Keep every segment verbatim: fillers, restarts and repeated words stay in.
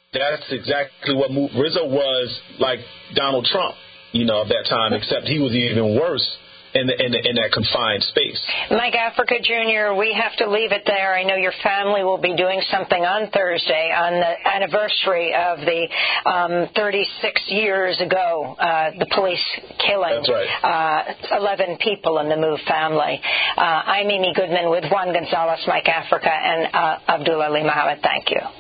That's exactly what moved. Rizzo was like Donald Trump, you know, of that time, except he was even worse in, the, in, the, in that confined space. Mike Africa Junior, we have to leave it there. I know your family will be doing something on Thursday on the anniversary of the um, thirty-six years ago, uh, the police killing That's right. uh, eleven people in the Move family. Uh, I'm Amy Goodman with Juan Gonzalez, Mike Africa, and uh, Abdul Ali Mohammed. Thank you.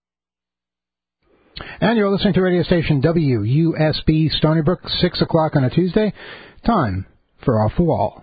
And you're listening to radio station W U S B Stony Brook, six o'clock on a Tuesday. Time for Off the Wall.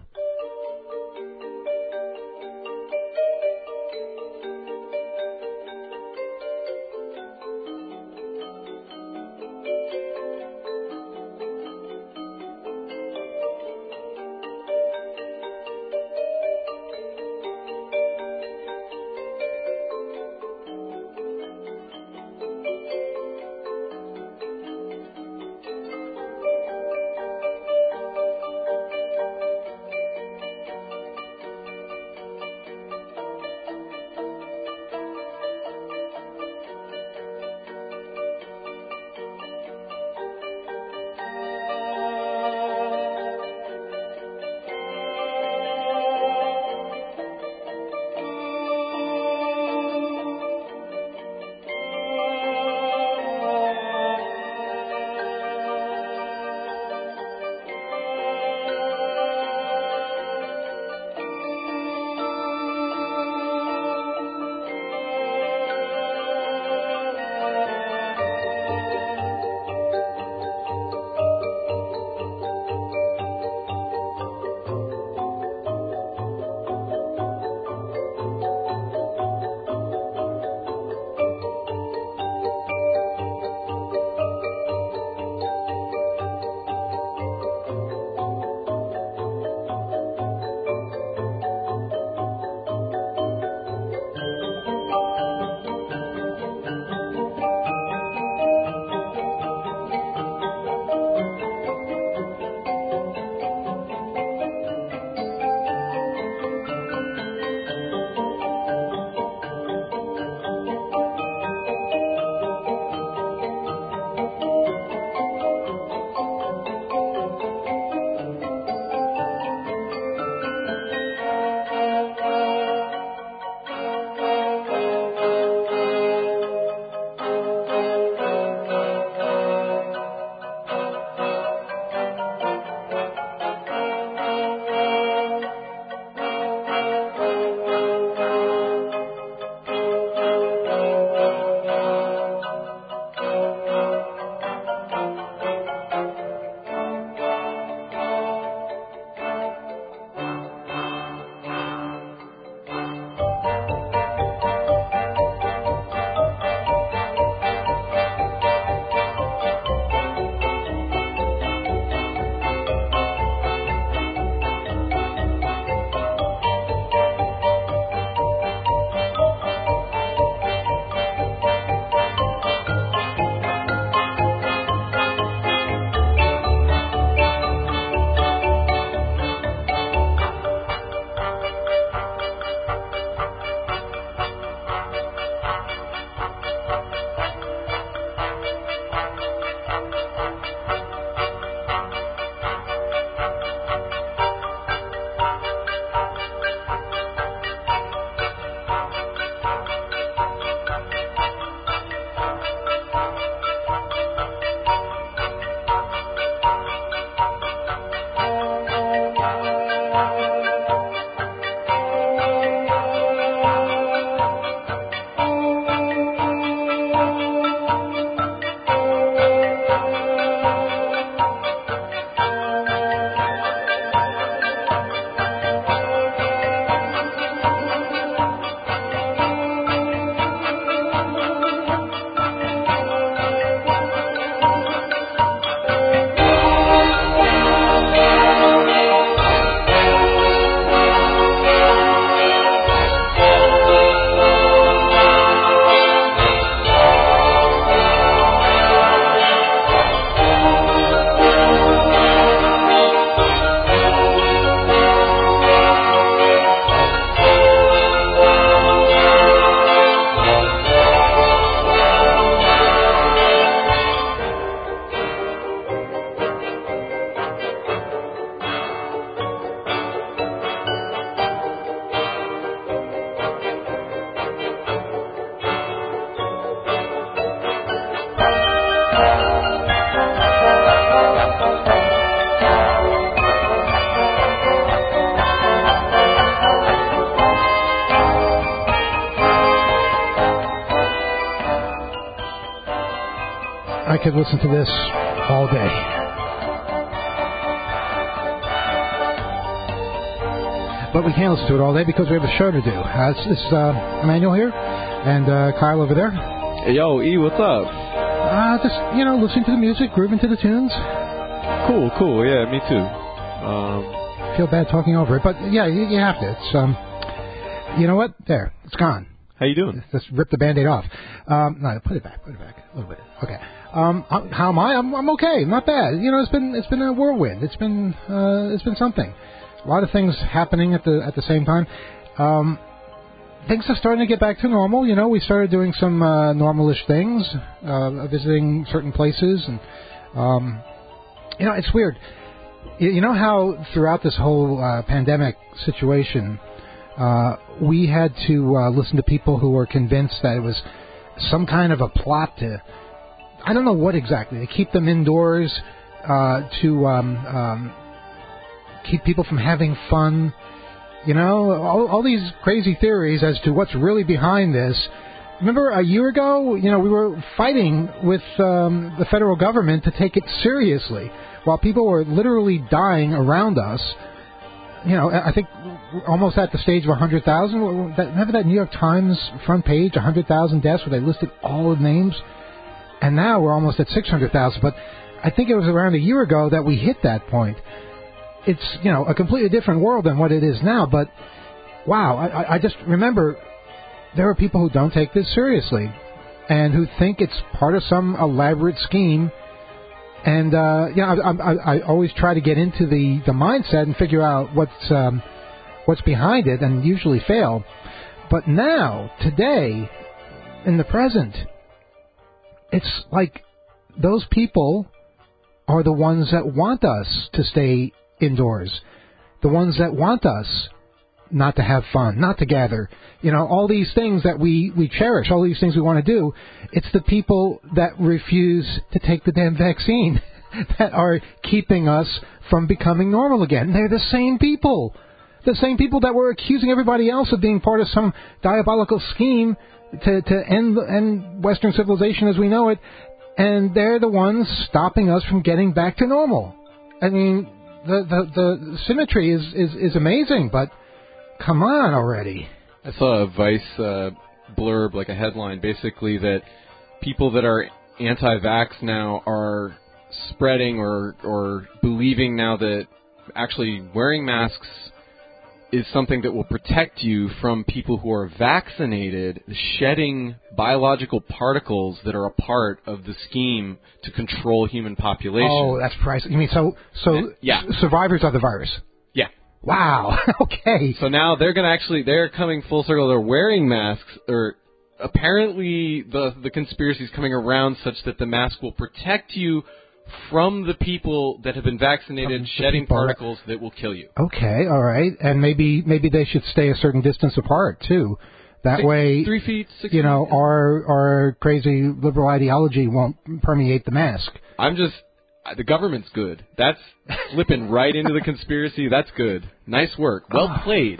I could listen to this all day. But we can't listen to it all day because we have a show to do. Uh, it's this uh, Emmanuel here and uh, Kyle over there. Hey, yo, E, what's up? Uh, just, you know, listening to the music, grooving to the tunes. Cool, cool. Yeah, me too. Um, feel bad talking over it, but yeah, you, you have to. It's, um, you know what? There, it's gone. How you doing? Just rip the Band-Aid off. Um, no, put it back, put it back a little bit. Okay. Um, how am I? I'm, I'm okay. Not bad. You know, it's been it's been a whirlwind. It's been uh, it's been something. A lot of things happening at the at the same time. Um, things are starting to get back to normal. You know, we started doing some uh, normalish things, uh, visiting certain places, and um, you know, it's weird. You, you know how throughout this whole uh, pandemic situation, uh, we had to uh, listen to people who were convinced that it was some kind of a plot to, I don't know what exactly, to keep them indoors, uh, to um, um, keep people from having fun. You know, all, all these crazy theories as to what's really behind this. Remember a year ago, you know, we were fighting with um, the federal government to take it seriously while people were literally dying around us. You know, I think almost at the stage of one hundred thousand. Remember that New York Times front page, one hundred thousand deaths, where they listed all the names? And now we're almost at six hundred thousand. But I think it was around a year ago that we hit that point. It's, you know, a completely different world than what it is now. But, wow, I, I just remember there are people who don't take this seriously and who think it's part of some elaborate scheme. And, uh, you know, I, I, I always try to get into the, the mindset and figure out what's um, what's behind it, and usually fail. But now, today, in the present, it's like those people are the ones that want us to stay indoors, the ones that want us not to have fun, not to gather. You know, all these things that we, we cherish, all these things we want to do, it's the people that refuse to take the damn vaccine that are keeping us from becoming normal again. They're the same people. The same people that were accusing everybody else of being part of some diabolical scheme to, to end, end Western civilization as we know it. And they're the ones stopping us from getting back to normal. I mean, the, the, the symmetry is, is, is amazing, but come on already. I saw a Vice uh, blurb, like a headline, basically that people that are anti-vax now are spreading or or believing now that actually wearing masks is something that will protect you from people who are vaccinated shedding biological particles that are a part of the scheme to control human population. Oh, that's priceless. You mean so so yeah. survivors of the virus? Yeah. Wow. Okay. So now they're going to actually, they're coming full circle. They're wearing masks, or apparently the the conspiracy is coming around such that the mask will protect you from the people that have been vaccinated, um, shedding particles that will kill you. Okay, all right. And maybe maybe they should stay a certain distance apart, too. That six, way, three feet, six you know, feet. our, our crazy liberal ideology won't permeate the mask. I'm just... The government's good. That's slipping right into the conspiracy. That's good. Nice work. Well played.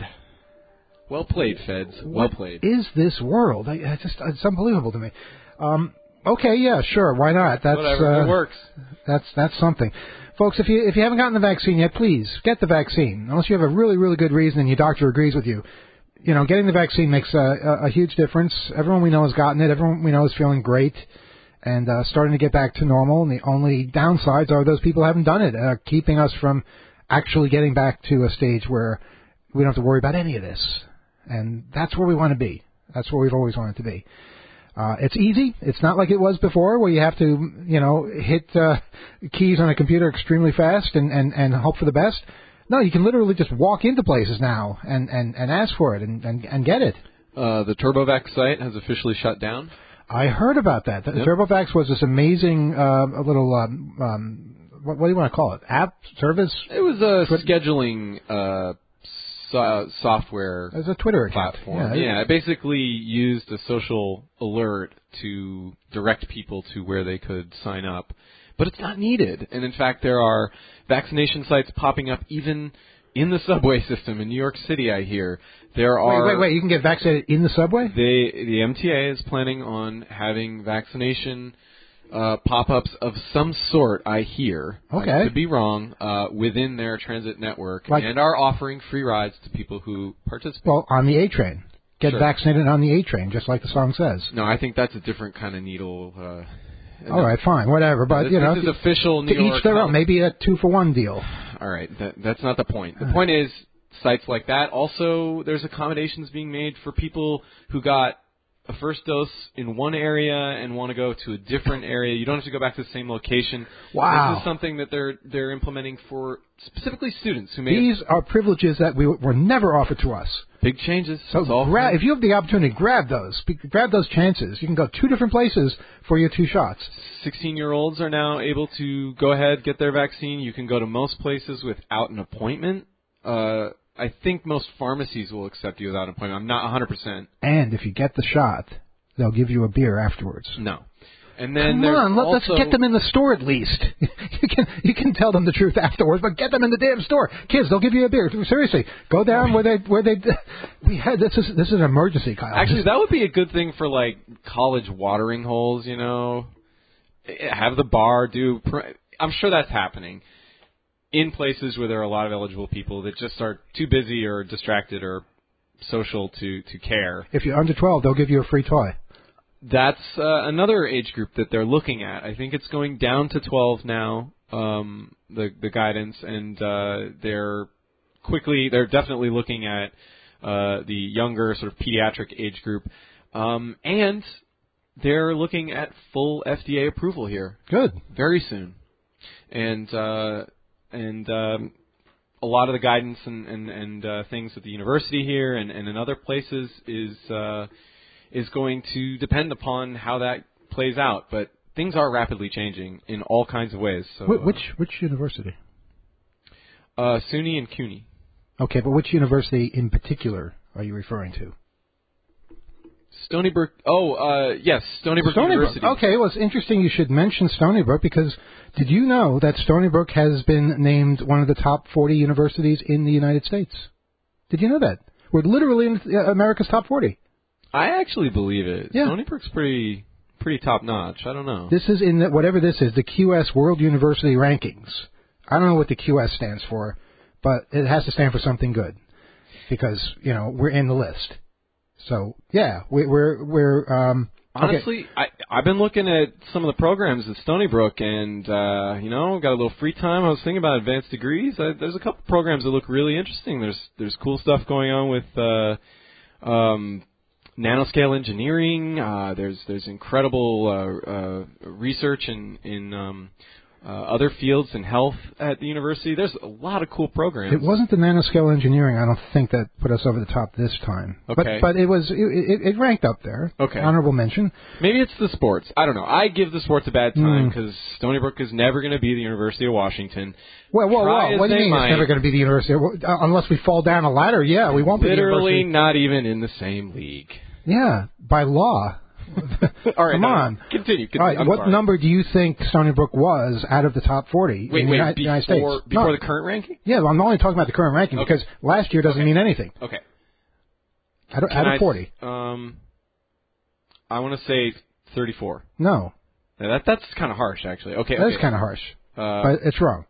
Well played, Feds. Well played. What is this world? I, I just it's unbelievable to me. Um, okay, yeah, sure. Why not? That's Whatever. Uh, it works. That's that's something, folks. If you if you haven't gotten the vaccine yet, please get the vaccine. Unless you have a really really good reason and your doctor agrees with you. You know, getting the vaccine makes a, a, a huge difference. Everyone we know has gotten it. Everyone we know is feeling great. And uh, starting to get back to normal, and the only downsides are those people who haven't done it, uh, keeping us from actually getting back to a stage where we don't have to worry about any of this. And that's where we want to be. That's where we've always wanted to be. Uh, it's easy. It's not like it was before, where you have to, you know, hit uh, keys on a computer extremely fast and, and, and hope for the best. No, you can literally just walk into places now and, and, and ask for it and, and, and get it. Uh, the TurboVax site has officially shut down. I heard about that. The yep. TurboVax was this amazing uh, little, um, um, what, what do you want to call it, app, service? It was a Twi- scheduling uh, so- software It was a Twitter platform. account. Yeah, yeah, it basically used a social alert to direct people to where they could sign up. But it's not needed. And, in fact, there are vaccination sites popping up even in the subway system in New York City, I hear. There are. Wait, wait, wait! You can get vaccinated in the subway? They, the M T A is planning on having vaccination uh, pop-ups of some sort, I hear. Okay. I could be wrong, uh, within their transit network, Like, and are offering free rides to people who participate. Well, on the A train. Get Sure. vaccinated on the A train, just like the song says. No, I think that's a different kind of needle. Uh, All right, fine, whatever. But this, you know, this is official New to York. each their own. Maybe a two for one deal. All right, that, that's not the point. The point is sites like that. Also, there's accommodations being made for people who got a first dose in one area and want to go to a different area. You don't have to go back to the same location. Wow. This is something that they're they're implementing for specifically students who may These are privileges that we were never offered to us. big changes. So It's all gra- free. if you have the opportunity, grab those. Be- Grab those chances. You can go two different places for your two shots. sixteen-year-olds are now able to go ahead, get their vaccine. You can go to most places without an appointment. Uh, I think most pharmacies will accept you without an appointment. I'm not one hundred percent. And if you get the shot, they'll give you a beer afterwards. No. And then Come there's on, let, also, let's get them in the store at least. you can you can tell them the truth afterwards, but get them in the damn store. Kids, they'll give you a beer. Seriously, go down where they where they. We had this is this is an emergency, Kyle. Actually, that would be a good thing for like college watering holes. You know, have the bar do. I'm sure that's happening in places where there are a lot of eligible people that just are too busy or distracted or social to to care. If you're under twelve, they'll give you a free toy. That's uh, another age group that they're looking at. I think it's going down to twelve now, um, the the guidance, and uh, they're quickly, they're definitely looking at uh, the younger sort of pediatric age group, um, and they're looking at full F D A approval here. Good. Very soon, and uh, and um, a lot of the guidance and and, and uh, things at the university here and, and in other places is. Uh, is going to depend upon how that plays out. But things are rapidly changing in all kinds of ways. So, Wh- which which university? Uh, SUNY and CUNY. Okay, but which university in particular are you referring to? Stony Brook. Oh, uh, yes, Stony Brook Stony Brook. University. Okay, well, it's interesting you should mention Stony Brook because did you know that Stony Brook has been named one of the top forty universities in the United States? Did you know that? We're literally in uh, America's top forty. I actually believe it. Yeah. Stony Brook's pretty pretty top notch. I don't know. This is in the, whatever this is, the Q S World University Rankings. I don't know what the Q S stands for, but it has to stand for something good because you know we're in the list. So yeah, we, we're we're um, Honestly, okay. I I've been looking at some of the programs at Stony Brook, and uh, you know, got a little free time. I was thinking about advanced degrees. I, there's a couple programs that look really interesting. There's there's cool stuff going on with. Uh, um, Nanoscale engineering. Uh, there's there's incredible uh, uh, research in in um, uh, other fields in health at the university. There's a lot of cool programs. It wasn't the nanoscale engineering, I don't think, that put us over the top this time. Okay. But but it was it, it, it ranked up there. Okay. Honorable mention. Maybe it's the sports. I don't know. I give the sports a bad time Mm. because Stony Brook is never going to be the University of Washington. Well, well, Try well as what do you they mean might. it's never going to be the university? Uh, unless we fall down a ladder, yeah, we won't be the Literally university. not even in the same league. Yeah, by law. All right, Come no, on. Continue. continue. All right, I'm what sorry. number do you think Stony Brook was out of the top forty Wait, in the wait. United, Before, United States? before No. the current ranking? Yeah, well, I'm only talking about the current ranking Okay. because last year doesn't Okay. mean anything. Okay. Out of, Can out of I- forty. Um, I want to say thirty-four. No, Yeah, that that's kind of harsh, actually. Okay, that's okay. kind of harsh, Uh, but it's wrong.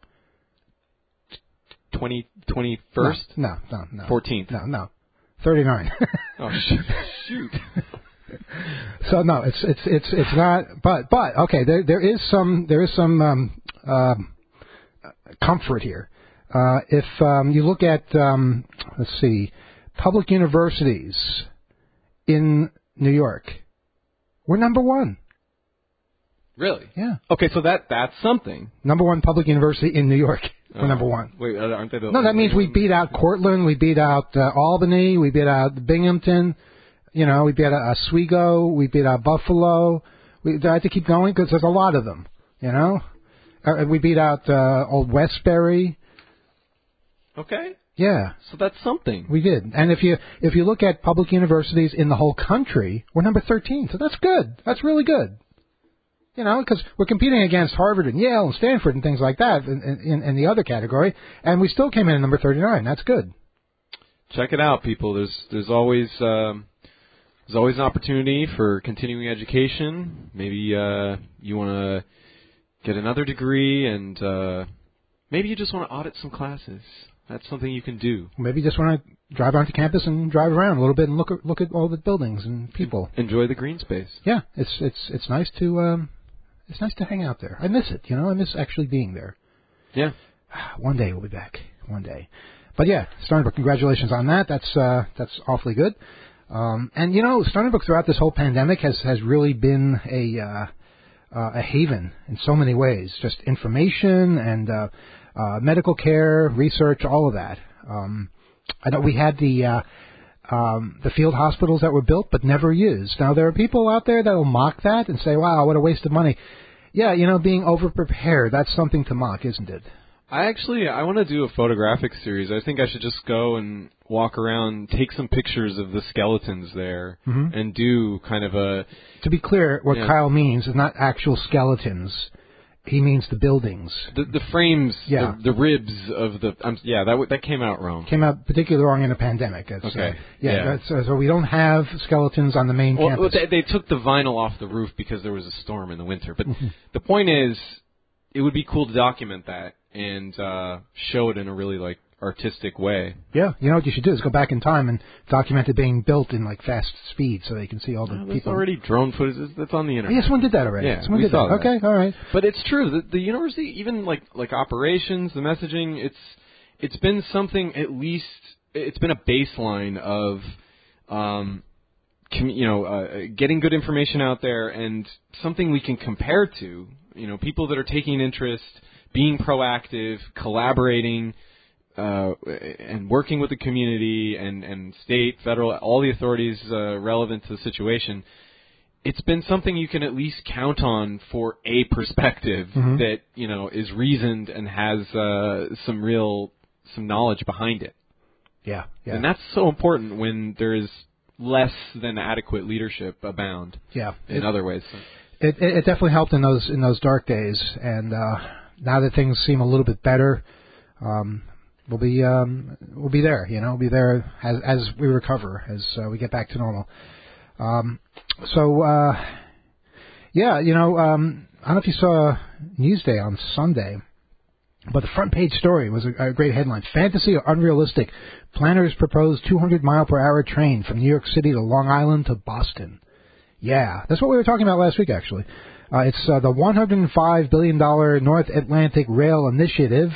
twenty twenty-first, No, no, no. fourteenth. No, no. thirty-nine. Oh shoot! shoot. So no, it's it's it's it's not. But but okay, there there is some there is some um, um, comfort here. Uh, if um, you look at um, let's see, public universities in New York, we're number one. Really? Yeah, Okay, so that that's something. number one public university in New York. We're Oh. number one. Wait, aren't they the? No, that means we beat out Cortland, we beat out uh, Albany, we beat out Binghamton, you know, we beat out Oswego, we beat out Buffalo. We do I have to keep going because there's a lot of them, you know. Uh, we beat out uh, Old Westbury. Okay, Yeah, so that's something. we did. And if you if you look at public universities in the whole country, we're number thirteen. So that's good. That's really good. You know, because we're competing against Harvard and Yale and Stanford and things like that in, in, in the other category, and we still came in at number thirty-nine. That's good. Check it out, people. There's there's always um, there's always an opportunity for continuing education. Maybe uh, you want to get another degree, and uh, maybe you just want to audit some classes. That's something you can do. Maybe you just want to drive onto campus and drive around a little bit and look at look at all the buildings and people. Enjoy the green space. Yeah, it's it's it's nice to um, it's nice to hang out there. I miss it, you know. I miss actually being there. Yeah. One day we'll be back. One day. But yeah, Stony Brook, congratulations on that. That's uh, that's awfully good. Um, and you know, Stony Brook throughout this whole pandemic has has really been a uh, uh, a haven in so many ways. Just information and uh, uh, medical care, research, all of that. Um, I know we had the uh, um, the field hospitals that were built but never used. Now there are people out there that will mock that and say, "Wow, what a waste of money." Yeah, you know, being over-prepared, that's something to mock, isn't it? I actually, I want to do a photographic series. I think I should just go and walk around, take some pictures of the skeletons there, mm-hmm. and do kind of a... To be clear, what yeah. Kyle means is not actual skeletons. He means the buildings. The, the frames, yeah. the, the ribs of the... Um, yeah, that w- that came out wrong. Came out particularly wrong in a pandemic. That's, okay. Uh, yeah, yeah. That's, uh, so we don't have skeletons on the main well, campus. Well, they, they took the vinyl off the roof because there was a storm in the winter. But the point is, it would be cool to document that and uh, show it in a really, like, artistic way. Yeah, you know what you should do is go back in time and document it being built in, like, fast speed so they can see all the oh, people. That's already drone footage. That's on the internet. Oh, yeah, someone did that already. Yeah, someone we did saw that. that. Okay, all right. But it's true. The, the university, even, like, like operations, the messaging, it's it's been something at least, it's been a baseline of, um, com, you know, uh, getting good information out there and something we can compare to. You know, people that are taking interest, being proactive, collaborating, uh, and working with the community and, and state, federal, all the authorities uh, relevant to the situation. It's been something you can at least count on for a perspective mm-hmm. that, you know, is reasoned and has uh, some real, some knowledge behind it. Yeah, yeah. And that's so important when there is less than adequate leadership abound. Yeah. In it, other ways. It, it, it definitely helped in those in those dark days, and uh, now that things seem a little bit better, um, we'll be um, we'll be there. You know, we'll be there as as we recover, as uh, we get back to normal. Um, so uh, yeah, you know, um, I don't know if you saw Newsday on Sunday, but the front page story was a, a great headline: "Fantasy or unrealistic? Planners propose two hundred mile per hour train from New York City to Long Island to Boston." Yeah, that's what we were talking about last week, actually. Uh, it's uh, the one hundred five billion dollars North Atlantic Rail Initiative,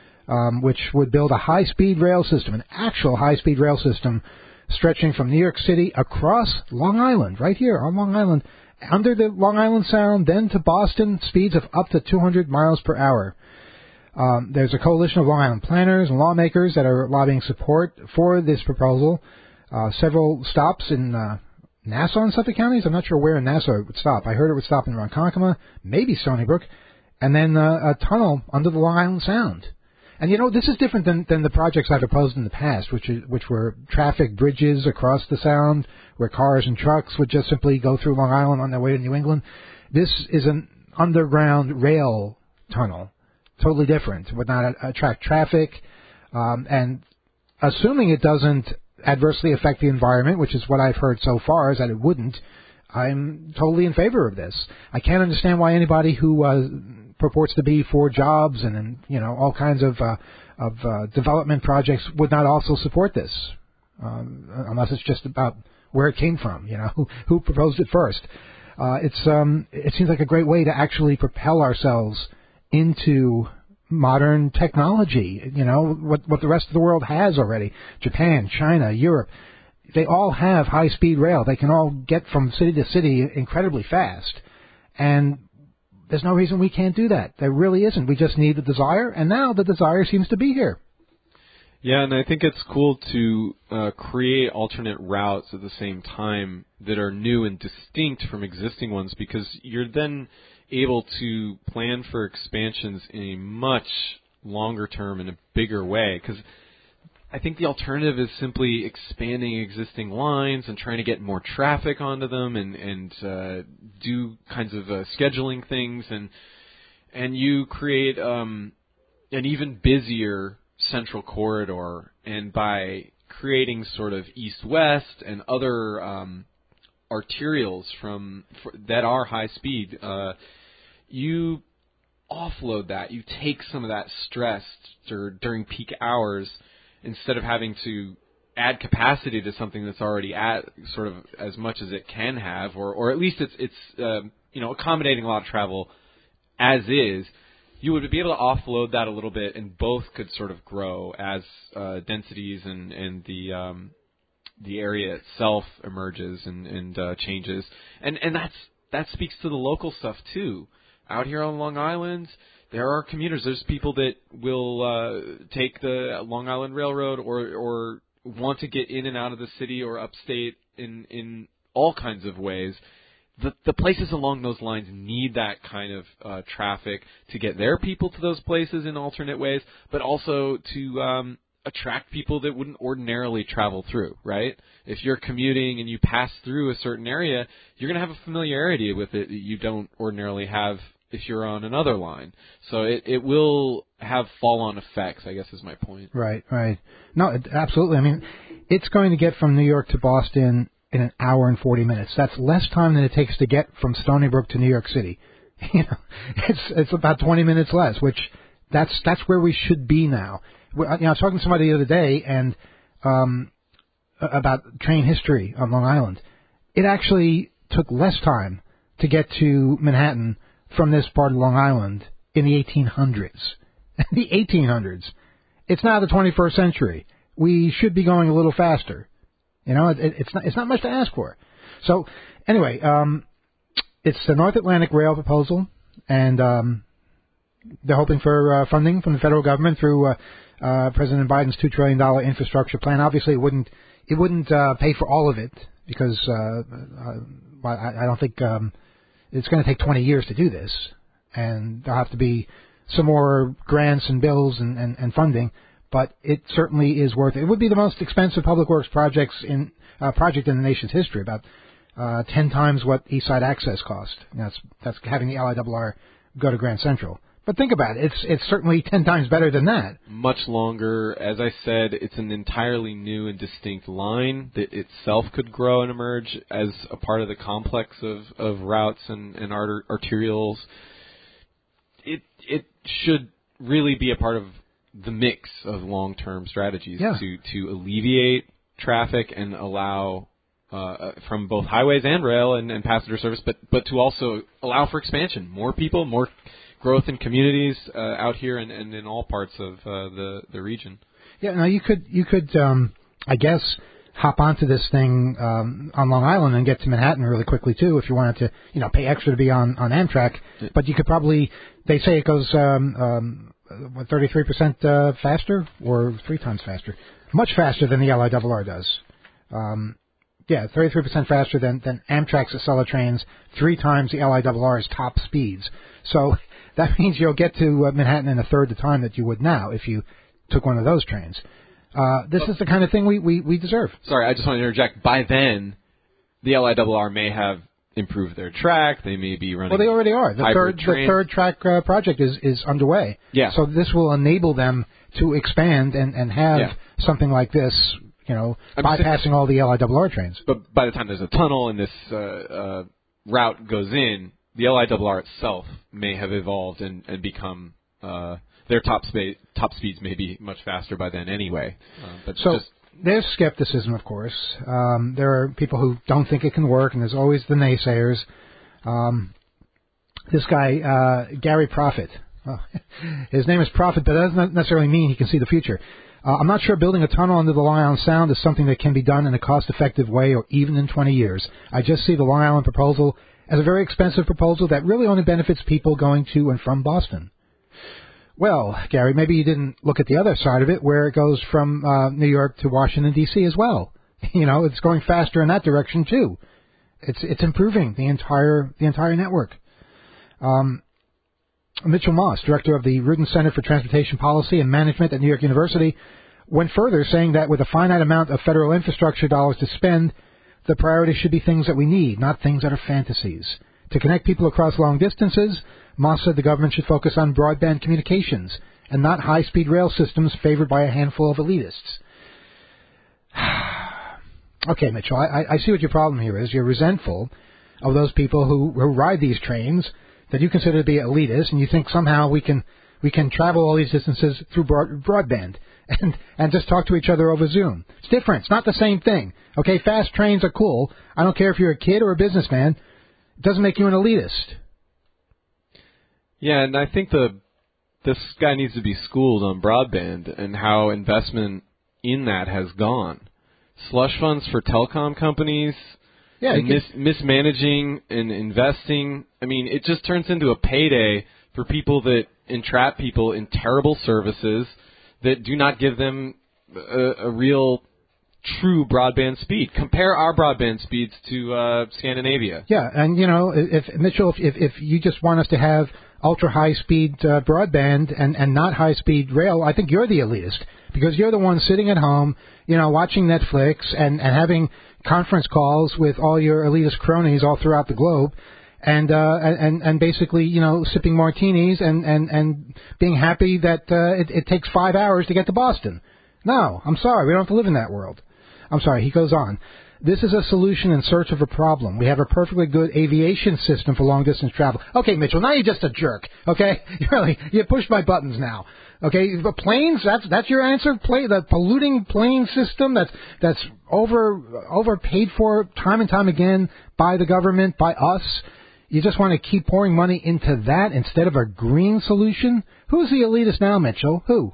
um, which would build a high-speed rail system, an actual high-speed rail system stretching from New York City across Long Island, right here on Long Island, under the Long Island Sound, then to Boston, speeds of up to two hundred miles per hour. Um, there's a coalition of Long Island planners and lawmakers that are lobbying support for this proposal. Uh, several stops in uh, Nassau and Suffolk counties. I'm not sure where in Nassau it would stop. I heard it would stop in Ronkonkoma, maybe Stony Brook, and then uh, a tunnel under the Long Island Sound. And you know, this is different than, than the projects I've opposed in the past, which is, which were traffic bridges across the Sound, where cars and trucks would just simply go through Long Island on their way to New England. This is an underground rail tunnel, totally different, would not attract traffic, um, and assuming it doesn't adversely affect the environment, which is what I've heard so far, is that it wouldn't, I'm totally in favor of this. I can't understand why anybody who uh, purports to be for jobs and, and you know all kinds of uh, of uh, development projects would not also support this, um, unless it's just about where it came from. You know, who, who proposed it first. Uh, it's um, it seems like a great way to actually propel ourselves into modern technology, you know, what what the rest of the world has already. Japan, China, Europe, they all have high-speed rail. They can all get from city to city incredibly fast. And there's no reason we can't do that. There really isn't. We just need the desire, and now the desire seems to be here. Yeah, and I think it's cool to uh, create alternate routes at the same time that are new and distinct from existing ones, because you're then able to plan for expansions in a much longer term and a bigger way. Because I think the alternative is simply expanding existing lines and trying to get more traffic onto them and, and uh, do kinds of uh, scheduling things, and and you create um, an even busier central corridor. And by creating sort of east-west and other um, arterials from for, that are high speed, uh, you offload that. You take some of that stress dur- during peak hours instead of having to add capacity to something that's already at sort of as much as it can have, or, or at least it's it's um, you know accommodating a lot of travel as is. You would be able to offload that a little bit, and both could sort of grow as uh, densities and and the um, the area itself emerges and, and uh, changes, and and that's that speaks to the local stuff too. Out here on Long Island, there are commuters. There's people that will uh, take the Long Island Railroad or or want to get in and out of the city or upstate in in all kinds of ways. The, the places along those lines need that kind of uh, traffic to get their people to those places in alternate ways, but also to um, attract people that wouldn't ordinarily travel through, right? If you're commuting and you pass through a certain area, you're going to have a familiarity with it that you don't ordinarily have if you're on another line. So it, it will have fall-on effects, I guess is my point. Right, right. No, it, absolutely. I mean, it's going to get from New York to Boston in an hour and forty minutes. That's less time than it takes to get from Stony Brook to New York City. You know, it's it's about twenty minutes less, which that's that's where we should be now. You know, I was talking to somebody the other day and um, about train history on Long Island. It actually took less time to get to Manhattan from this part of Long Island in the eighteen hundreds. The eighteen hundreds. It's now the twenty-first century. We should be going a little faster. You know, it, it's not it's not much to ask for. So, anyway, um, it's the North Atlantic Rail proposal, and um, they're hoping for uh, funding from the federal government through uh, uh, President Biden's two trillion dollars infrastructure plan. Obviously, it wouldn't it wouldn't uh, pay for all of it because uh, uh, I, I don't think um, it's going to take twenty years to do this, and there'll have to be some more grants and bills and, and, and funding. But it certainly is worth it. It would be the most expensive public works projects in uh, project in the nation's history, about uh, ten times what East Side Access cost. That's that's having the L I R R go to Grand Central. But think about it; it's it's certainly ten times better than that. Much longer, as I said, it's an entirely new and distinct line that itself could grow and emerge as a part of the complex of, of routes and and arter- arterials. It it should really be a part of the mix of long-term strategies yeah. to, to alleviate traffic and allow uh, from both highways and rail and, and passenger service, but but to also allow for expansion, more people, more growth in communities uh, out here and, and in all parts of uh, the the region. Yeah, now you could you could um, I guess hop onto this thing um, on Long Island and get to Manhattan really quickly too if you wanted to, you know, pay extra to be on on Amtrak. But you could probably, they say it goes um, um, what, thirty-three percent uh, faster or three times faster, much faster than the L I R R does. Um, yeah, thirty-three percent faster than, than Amtrak's Acela trains, three times the L I R R's top speeds. So that means you'll get to uh, Manhattan in a third the time that you would now if you took one of those trains. Uh, this oh. is the kind of thing we, we, we deserve. Sorry, I just want to interject. By then, the L I R R may have improved their track. They may be running. Well, they already are. The third train. the third track uh, project is, is underway. Yeah. So this will enable them to expand and, and have yeah. something like this, you know, I'm bypassing saying, all the L I R R trains. But by the time there's a tunnel and this uh, uh, route goes in, the L I R R itself may have evolved and, and become uh, their top spa- top speeds may be much faster by then anyway. Uh, but so. Just There's skepticism, of course. Um, there are people who don't think it can work, and there's always the naysayers. Um, this guy, uh, Gary Profit, well, his name is Profit, but that doesn't necessarily mean he can see the future. Uh, I'm not sure building a tunnel under the Long Island Sound is something that can be done in a cost-effective way or even in twenty years. I just see the Long Island proposal as a very expensive proposal that really only benefits people going to and from Boston. Well, Gary, maybe you didn't look at the other side of it, where it goes from uh, New York to Washington, D C as well. You know, it's going faster in that direction too. It's it's improving the entire the entire network. Um, Mitchell Moss, director of the Rudin Center for Transportation Policy and Management at New York University, went further, saying that with a finite amount of federal infrastructure dollars to spend, the priority should be things that we need, not things that are fantasies. To connect people across long distances, Moss said the government should focus on broadband communications and not high-speed rail systems favored by a handful of elitists. Okay, Mitchell, I, I see what your problem here is. You're resentful of those people who, who ride these trains that you consider to be elitist, and you think somehow we can we can travel all these distances through broad, broadband and and just talk to each other over Zoom. It's different. It's not the same thing. Okay, fast trains are cool. I don't care if you're a kid or a businessman. It doesn't make you an elitist. Yeah, and I think the this guy needs to be schooled on broadband and how investment in that has gone. Slush funds for telecom companies, yeah, and mis- mismanaging and investing. I mean, it just turns into a payday for people that entrap people in terrible services that do not give them a, a real, true broadband speed. Compare our broadband speeds to uh, Scandinavia. Yeah, and, you know, if Mitchell, if, if you just want us to have ultra-high-speed uh, broadband and, and not high-speed rail, I think you're the elitist, because you're the one sitting at home, you know, watching Netflix and, and having conference calls with all your elitist cronies all throughout the globe, and uh, and and basically, you know, sipping martinis and, and, and being happy that uh, it, it takes five hours to get to Boston. No, I'm sorry, we don't have to live in that world. I'm sorry, he goes on. This is a solution in search of a problem. We have a perfectly good aviation system for long-distance travel. Okay, Mitchell, now you're just a jerk, okay? You really, you pushed my buttons now. Okay, the planes, that's that's your answer? Play, the polluting plane system that's that's over overpaid for time and time again by the government, by us. You just want to keep pouring money into that instead of a green solution? Who's the elitist now, Mitchell? Who?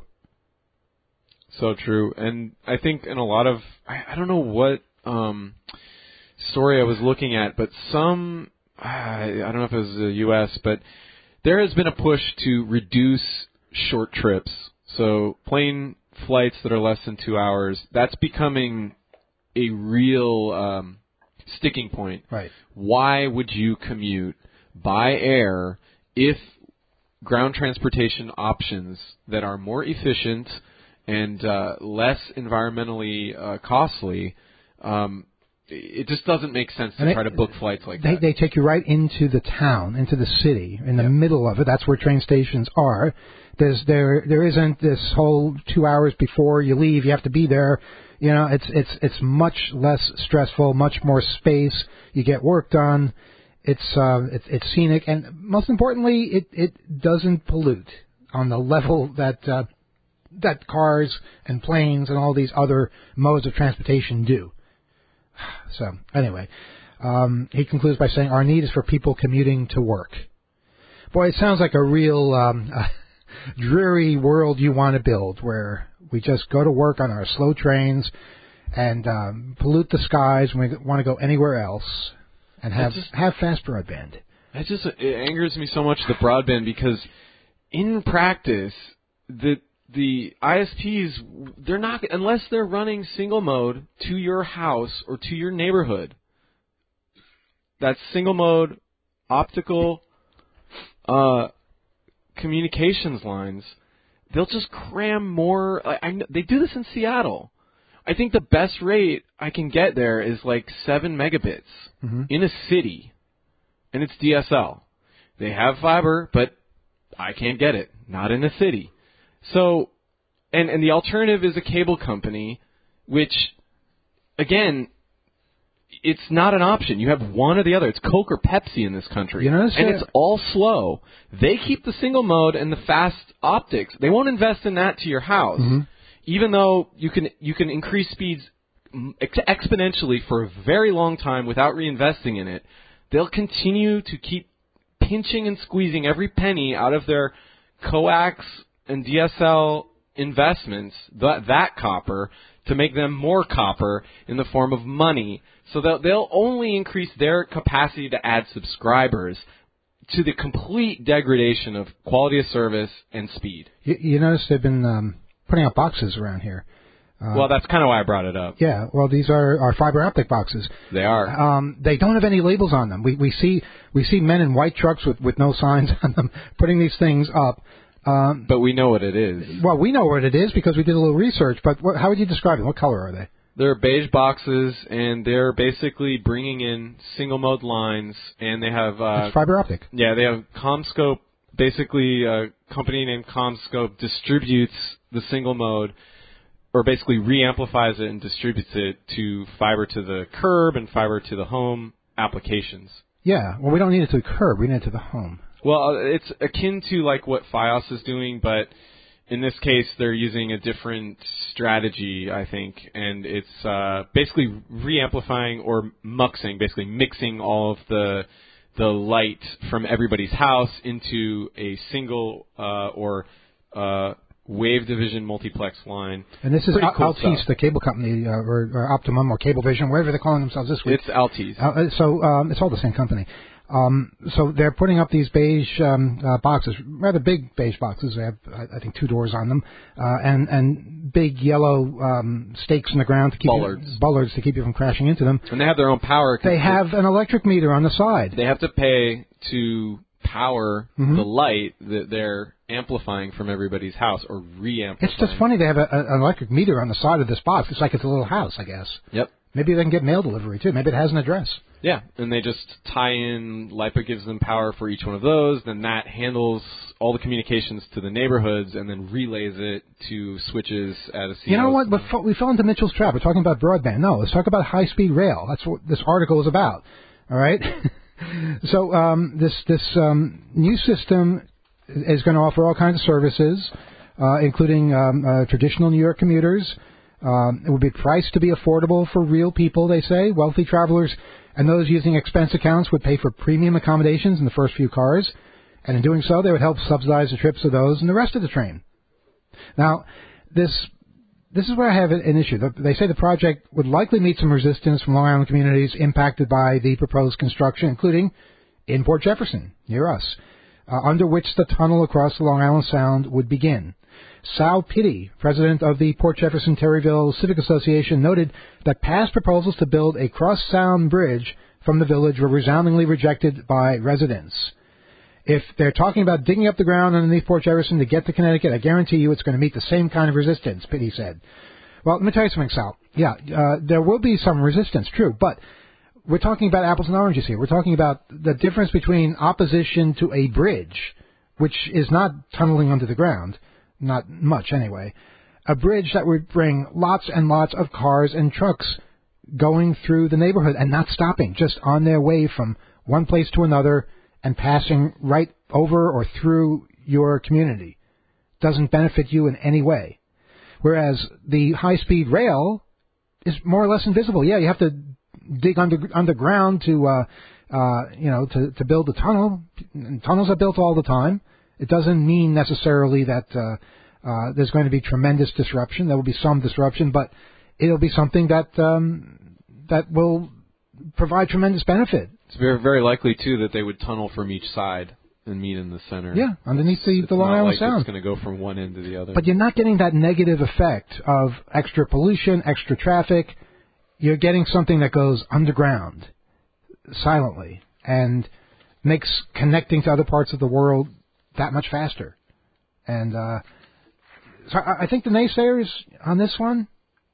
So true. And I think in a lot of, I, I don't know what um, story I was looking at, but some, I, I don't know if it was the U S, but there has been a push to reduce short trips. So plane flights that are less than two hours, that's becoming a real um, sticking point. Right. Why would you commute by air if ground transportation options that are more efficient and uh, less environmentally uh, costly, um, it just doesn't make sense to and try they, to book flights like they, that. They take you right into the town, into the city, in the yep. middle of it. That's where train stations are. There's there there isn't this whole two hours before you leave. You have to be there. You know, it's it's it's much less stressful, much more space. You get work done. It's uh, it's, it's scenic, and most importantly, it it doesn't pollute on the level that uh, that cars and planes and all these other modes of transportation do. So anyway, um, he concludes by saying our need is for people commuting to work. Boy, it sounds like a real um, uh, dreary world you want to build, where we just go to work on our slow trains and um, pollute the skies when we want to go anywhere else and have just, have fast broadband. It just it angers me so much, the broadband, because in practice, the the I S Ps, they're not, unless they're running single mode to your house or to your neighborhood. That's single mode, optical uh, communications lines. They'll just cram more. I, I, they do this in Seattle. I think the best rate I can get there is like seven megabits mm-hmm. in a city, and it's D S L. They have fiber, but I can't get it. Not in a city. So, and, and the alternative is a cable company, which, again, it's not an option. You have one or the other. It's Coke or Pepsi in this country. You know, and it's all slow. They keep the single mode and the fast optics. They won't invest in that to your house, mm-hmm. even though you can you can increase speeds ex- exponentially for a very long time without reinvesting in it. They'll continue to keep pinching and squeezing every penny out of their coax and D S L investments, that, that copper, to make them more copper in the form of money. So they'll, they'll only increase their capacity to add subscribers to the complete degradation of quality of service and speed. You, you notice they've been um, putting out boxes around here. Uh, well, that's kind of why I brought it up. Yeah, well, these are, are fiber optic boxes. They are. Um, they don't have any labels on them. We we see we see men in white trucks with, with no signs on them putting these things up. Um, but we know what it is. Well, we know what it is because we did a little research. But what, how would you describe it? What color are they? They're beige boxes, and they're basically bringing in single mode lines, and they have uh, it's fiber optic. Yeah, they have CommScope. Basically, a company named CommScope distributes the single mode. or basically re-amplifies it and distributes it to fiber to the curb and fiber to the home applications. Yeah, well, we don't need it to the curb. We need it to the home. Well, it's akin to like what Fios is doing, but in this case, they're using a different strategy, I think, and it's uh, basically re-amplifying or muxing, basically mixing all of the the light from everybody's house into a single uh, or uh, wave division multiplex line. And this is Pretty Al- cool Altice, stuff. the cable company, uh, or, or Optimum or Cablevision, whatever they're calling themselves this week. It's Altice. Uh, so um, it's all the same company. Um, so they're putting up these beige um, uh, boxes, rather big beige boxes. They have, I, I think, two doors on them, uh, and and big yellow um, stakes in the ground to keep Bollards. You, bollards to keep you from crashing into them. And they have their own power. They have an electric meter on the side. They have to pay to power mm-hmm. the light that they're amplifying from everybody's house or re-amplifying. It's just funny they have a, a, an electric meter on the side of this box. It's like it's a little house, I guess. Yep. Maybe they can get mail delivery too. Maybe it has an address. Yeah, and they just tie in, LIPA gives them power for each one of those, then that handles all the communications to the neighborhoods and then relays it to switches at a C O. You know what? We fell into Mitchell's trap. We're talking about broadband. No, let's talk about high-speed rail. That's what this article is about. All right? so um, this, this um, new system is going to offer all kinds of services, uh, including um, uh, traditional New York commuters. Um, it will be priced to be affordable for real people, they say. Wealthy travelers and those using expense accounts would pay for premium accommodations in the first few cars, and in doing so, they would help subsidize the trips of those in the rest of the train. Now, this this is where I have an issue. They say the project would likely meet some resistance from Long Island communities impacted by the proposed construction, including in Port Jefferson, near us, uh, under which the tunnel across the Long Island Sound would begin. Sal Pitti, president of the Port Jefferson Terryville Civic Association, noted that past proposals to build a cross-sound bridge from the village were resoundingly rejected by residents. If they're talking about digging up the ground underneath Port Jefferson to get to Connecticut, I guarantee you it's going to meet the same kind of resistance, Pitti said. Well, let me tell you something, Sal. Yeah, uh, there will be some resistance, true, but we're talking about apples and oranges here. We're talking about the difference between opposition to a bridge, which is not tunneling under the ground, not much anyway, a bridge that would bring lots and lots of cars and trucks going through the neighborhood and not stopping, just on their way from one place to another and passing right over or through your community. Doesn't benefit you in any way. Whereas the high-speed rail is more or less invisible. Yeah, you have to dig under underground to, uh, uh, you know, to, to build a tunnel. And tunnels are built all the time. It doesn't mean necessarily that uh, uh, there's going to be tremendous disruption. There will be some disruption, but it'll be something that um, that will provide tremendous benefit. It's very, very likely, too, that they would tunnel from each side and meet in the center. Yeah, underneath the, it's the Long Island like Sound. It's going to go from one end to the other. But you're not getting that negative effect of extra pollution, extra traffic. You're getting something that goes underground, silently, and makes connecting to other parts of the world that much faster. And uh, so I, I think the naysayers on this one,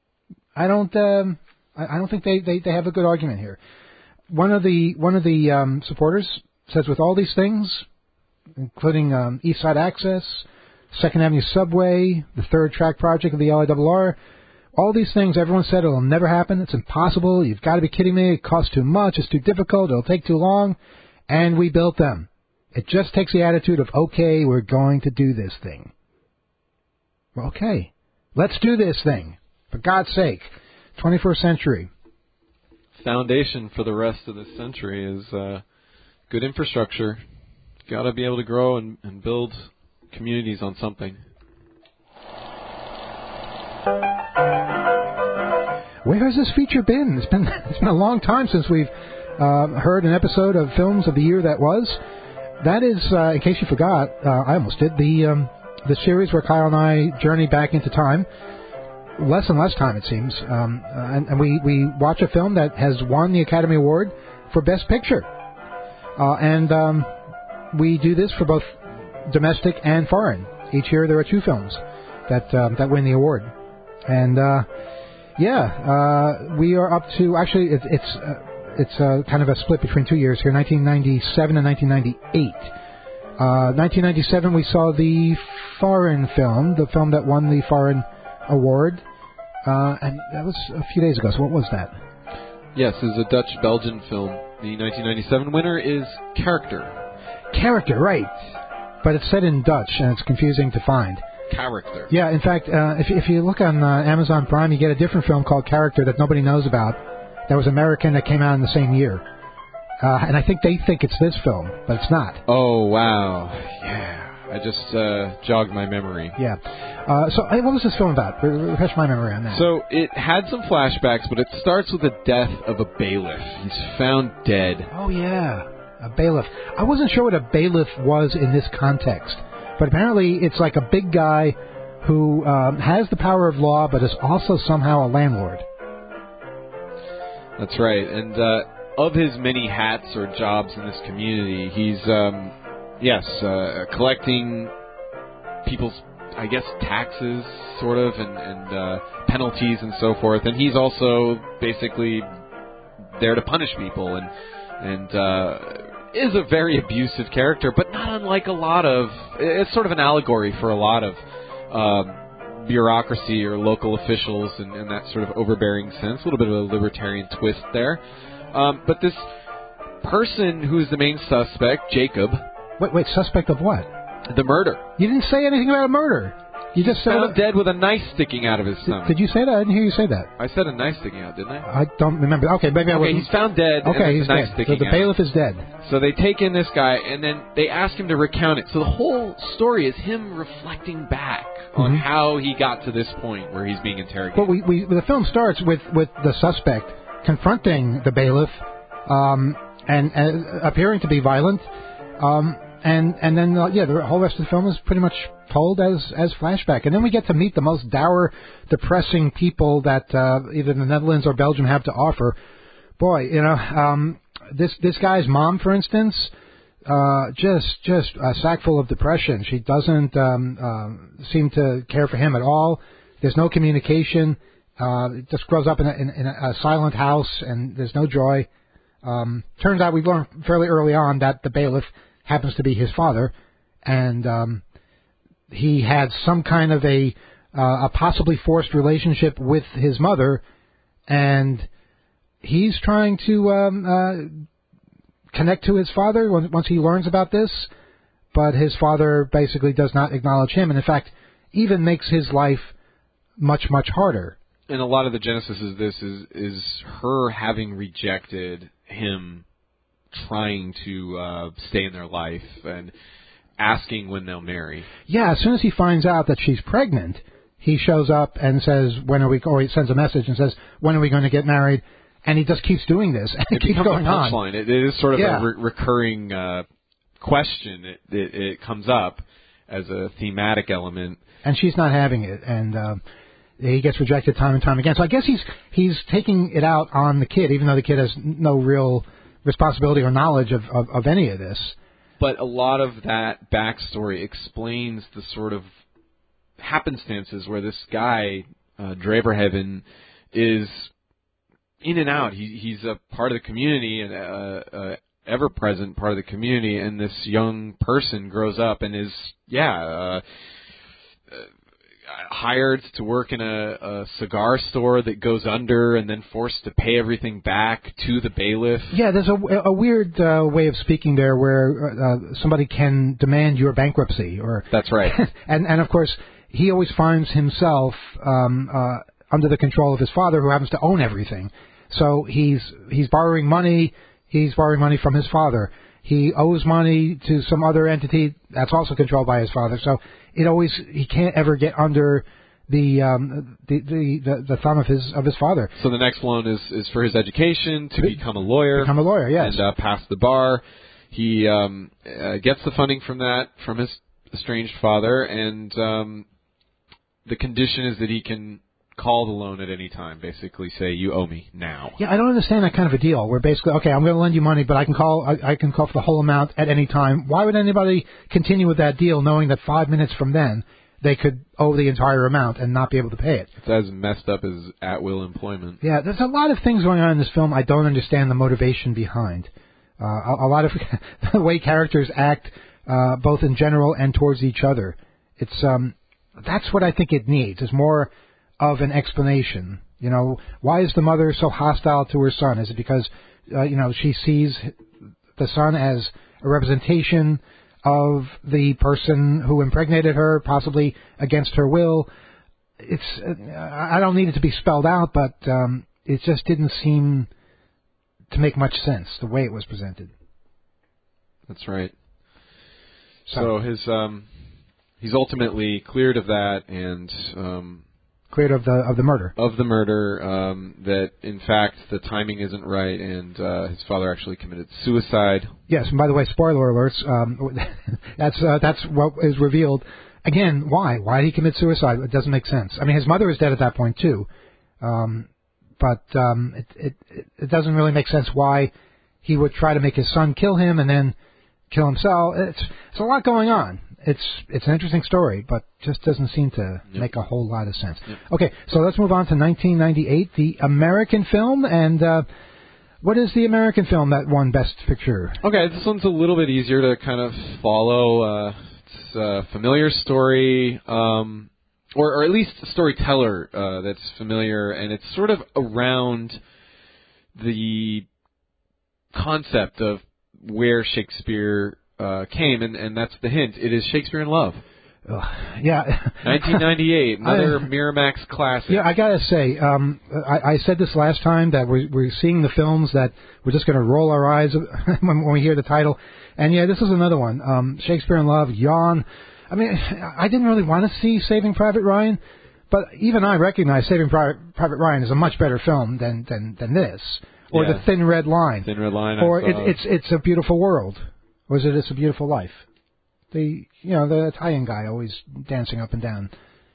I don't, um, I, I don't think they, they, they have a good argument here. One of the one of the um, supporters says, with all these things, including um, East Side Access, Second Avenue Subway, the third track project of the L I R R, all these things, everyone said it'll never happen. It's impossible. You've got to be kidding me. It costs too much. It's too difficult. It'll take too long. And we built them. It just takes the attitude of, okay, we're going to do this thing. Well, okay, let's do this thing. For God's sake, twenty-first century. Foundation for the rest of this century is uh, good infrastructure. You've got to be able to grow and, and build communities on something. Where has this feature been? It's been it's been a long time since we've uh, heard an episode of Films of the Year That Was. That is, uh, in case you forgot, uh, I almost did, the um, the series where Kyle and I journey back into time. Less and less time, it seems. Um, uh, and and we, we watch a film that has won the Academy Award for Best Picture. Uh, and um, we do this for both domestic and foreign. Each year there are two films that um, that win the award. And, uh, yeah, uh, we are up to, actually, it, it's uh, it's uh, kind of a split between two years here, nineteen ninety-seven and nineteen ninety-eight. Uh, nineteen ninety-seven, we saw the foreign film, the film that won the foreign award, Uh, and that was a few days ago, so what was that? Yes, this is a Dutch-Belgian film. The nineteen ninety-seven winner is Character. Character, right. But it's said in Dutch, and it's confusing to find. Character. Yeah, in fact, uh, if, if you look on uh, Amazon Prime, you get a different film called Character that nobody knows about. That was American, that came out in the same year. Uh, and I think they think it's this film, but it's not. Oh, wow. Yeah. I just uh, jogged my memory. Yeah. Uh, so hey, what was this film about? Refresh my memory on that. So it had some flashbacks, but it starts with the death of a bailiff. He's found dead. Oh, yeah. A bailiff. I wasn't sure what a bailiff was in this context, but apparently it's like a big guy who um, has the power of law, but is also somehow a landlord. That's right. And uh, of his many hats or jobs in this community, he's, um, yes, uh, collecting people's, I guess, taxes, sort of, and, and uh, penalties and so forth. And he's also basically there to punish people and, and uh, is a very abusive character, but not unlike a lot of, it's sort of an allegory for a lot of um, bureaucracy or local officials in, in that sort of overbearing sense. A little bit of a libertarian twist there. Um, but this person who is the main suspect, Jacob. Wait, wait, suspect of what? The murder. You didn't say anything about a murder. You just said found dead with a knife sticking out of his stomach. Did you say that? I didn't hear you say that. I said a knife sticking out, didn't I? I don't remember. Okay, maybe I Okay, wasn't. he's found dead. Okay, and he's a knife dead. sticking So the out. bailiff is dead. So they take in this guy, and then they ask him to recount it. So the whole story is him reflecting back on Mm-hmm. how he got to this point where he's being interrogated. Well, we, we the film starts with, with the suspect confronting the bailiff um, and, and appearing to be violent. Um, and and then uh, yeah, the whole rest of the film is pretty much told as as flashback. And then we get to meet the most dour, depressing people that uh, either the Netherlands or Belgium have to offer. Boy, you know, um, this this guy's mom, for instance, uh, just just a sack full of depression. She doesn't um, uh, seem to care for him at all. There's no communication. Uh, it just grows up in a, in, in a silent house, and there's no joy. Um, turns out we learned fairly early on that the bailiff happens to be his father, and um, he had some kind of a uh, a possibly forced relationship with his mother, and he's trying to um, uh, connect to his father once he learns about this, but his father basically does not acknowledge him, and in fact even makes his life much, much harder. And a lot of the genesis of this is is her having rejected him trying to uh, stay in their life and asking when they'll marry. Yeah, as soon as he finds out that she's pregnant, he shows up and says, when are we, or he sends a message and says, when are we going to get married? And he just keeps doing this, and it, it keeps going a on. punchline. It, it is sort of yeah. a re- recurring uh, question. It, it, it comes up as a thematic element. And she's not having it, and uh, he gets rejected time and time again. So I guess he's he's taking it out on the kid, even though the kid has no real responsibility or knowledge of, of, of any of this. But a lot of that backstory explains the sort of happenstances where this guy, uh, Draverheaven, is in and out. He, he's a part of the community and a, a ever-present part of the community, and this young person grows up and is, yeah, uh, hired to work in a, a cigar store that goes under and then forced to pay everything back to the bailiff. Yeah, there's a, a weird uh, way of speaking there where uh, somebody can demand your bankruptcy. Or That's right. and, and, of course, he always finds himself um, uh, under the control of his father, who happens to own everything. So he's he's borrowing money. He's borrowing money from his father. He owes money to some other entity that's also controlled by his father. So it always he can't ever get under the um, the, the, the the thumb of his of his father. So the next loan is, is for his education to become a lawyer. Become a lawyer, yes, and uh, pass the bar. He um, uh, gets the funding from that from his estranged father, and um, the condition is that he can call the loan at any time, basically say, you owe me now. Yeah, I don't understand that kind of a deal where basically, okay, I'm going to lend you money, but I can call I, I can call for the whole amount at any time. Why would anybody continue with that deal knowing that five minutes from then they could owe the entire amount and not be able to pay it? It's as messed up as at-will employment. Yeah, there's a lot of things going on in this film I don't understand the motivation behind. Uh, a, a lot of the way characters act, uh, both in general and towards each other. It's um, that's what I think it needs, is more of an explanation. You know, why is the mother so hostile to her son? Is it because, uh, you know, she sees the son as a representation of the person who impregnated her, possibly against her will? It's, uh, I don't need it to be spelled out, but um, it just didn't seem to make much sense the way it was presented. That's right. So, so his um, he's ultimately cleared of that, and um, cleared of the of the murder. Of the murder. Um, that in fact the timing isn't right, and uh, his father actually committed suicide. Yes, and by the way, spoiler alerts. Um, that's uh, that's what is revealed. Again, why? Why did he commit suicide? It doesn't make sense. I mean, his mother is dead at that point too, um, but um, it, it it doesn't really make sense why he would try to make his son kill him and then kill himself. It's it's a lot going on. It's it's an interesting story, but just doesn't seem to yep. make a whole lot of sense. Yep. Okay, so let's move on to nineteen ninety-eight, the American film, and uh, what is the American film that won Best Picture? Okay, this one's a little bit easier to kind of follow. Uh, it's a familiar story, um, or, or at least a storyteller uh, that's familiar, and it's sort of around the concept of where Shakespeare uh, came, and, and that's the hint. It is Shakespeare in Love. Ugh, yeah. nineteen ninety-eight, another I, Miramax classic. Yeah, I gotta say, um, I, I said this last time that we're, we're seeing the films that we're just going to roll our eyes when, when we hear the title. And yeah, this is another one. Um, Shakespeare in Love, yawn. I mean, I didn't really want to see Saving Private Ryan, but even I recognize Saving Private, Private Ryan is a much better film than, than, than this. Or yeah. The Thin Red Line. Thin Red Line. Or it, it's It's a Beautiful World. Or is it It's a Beautiful Life? The you know the Italian guy always dancing up and down,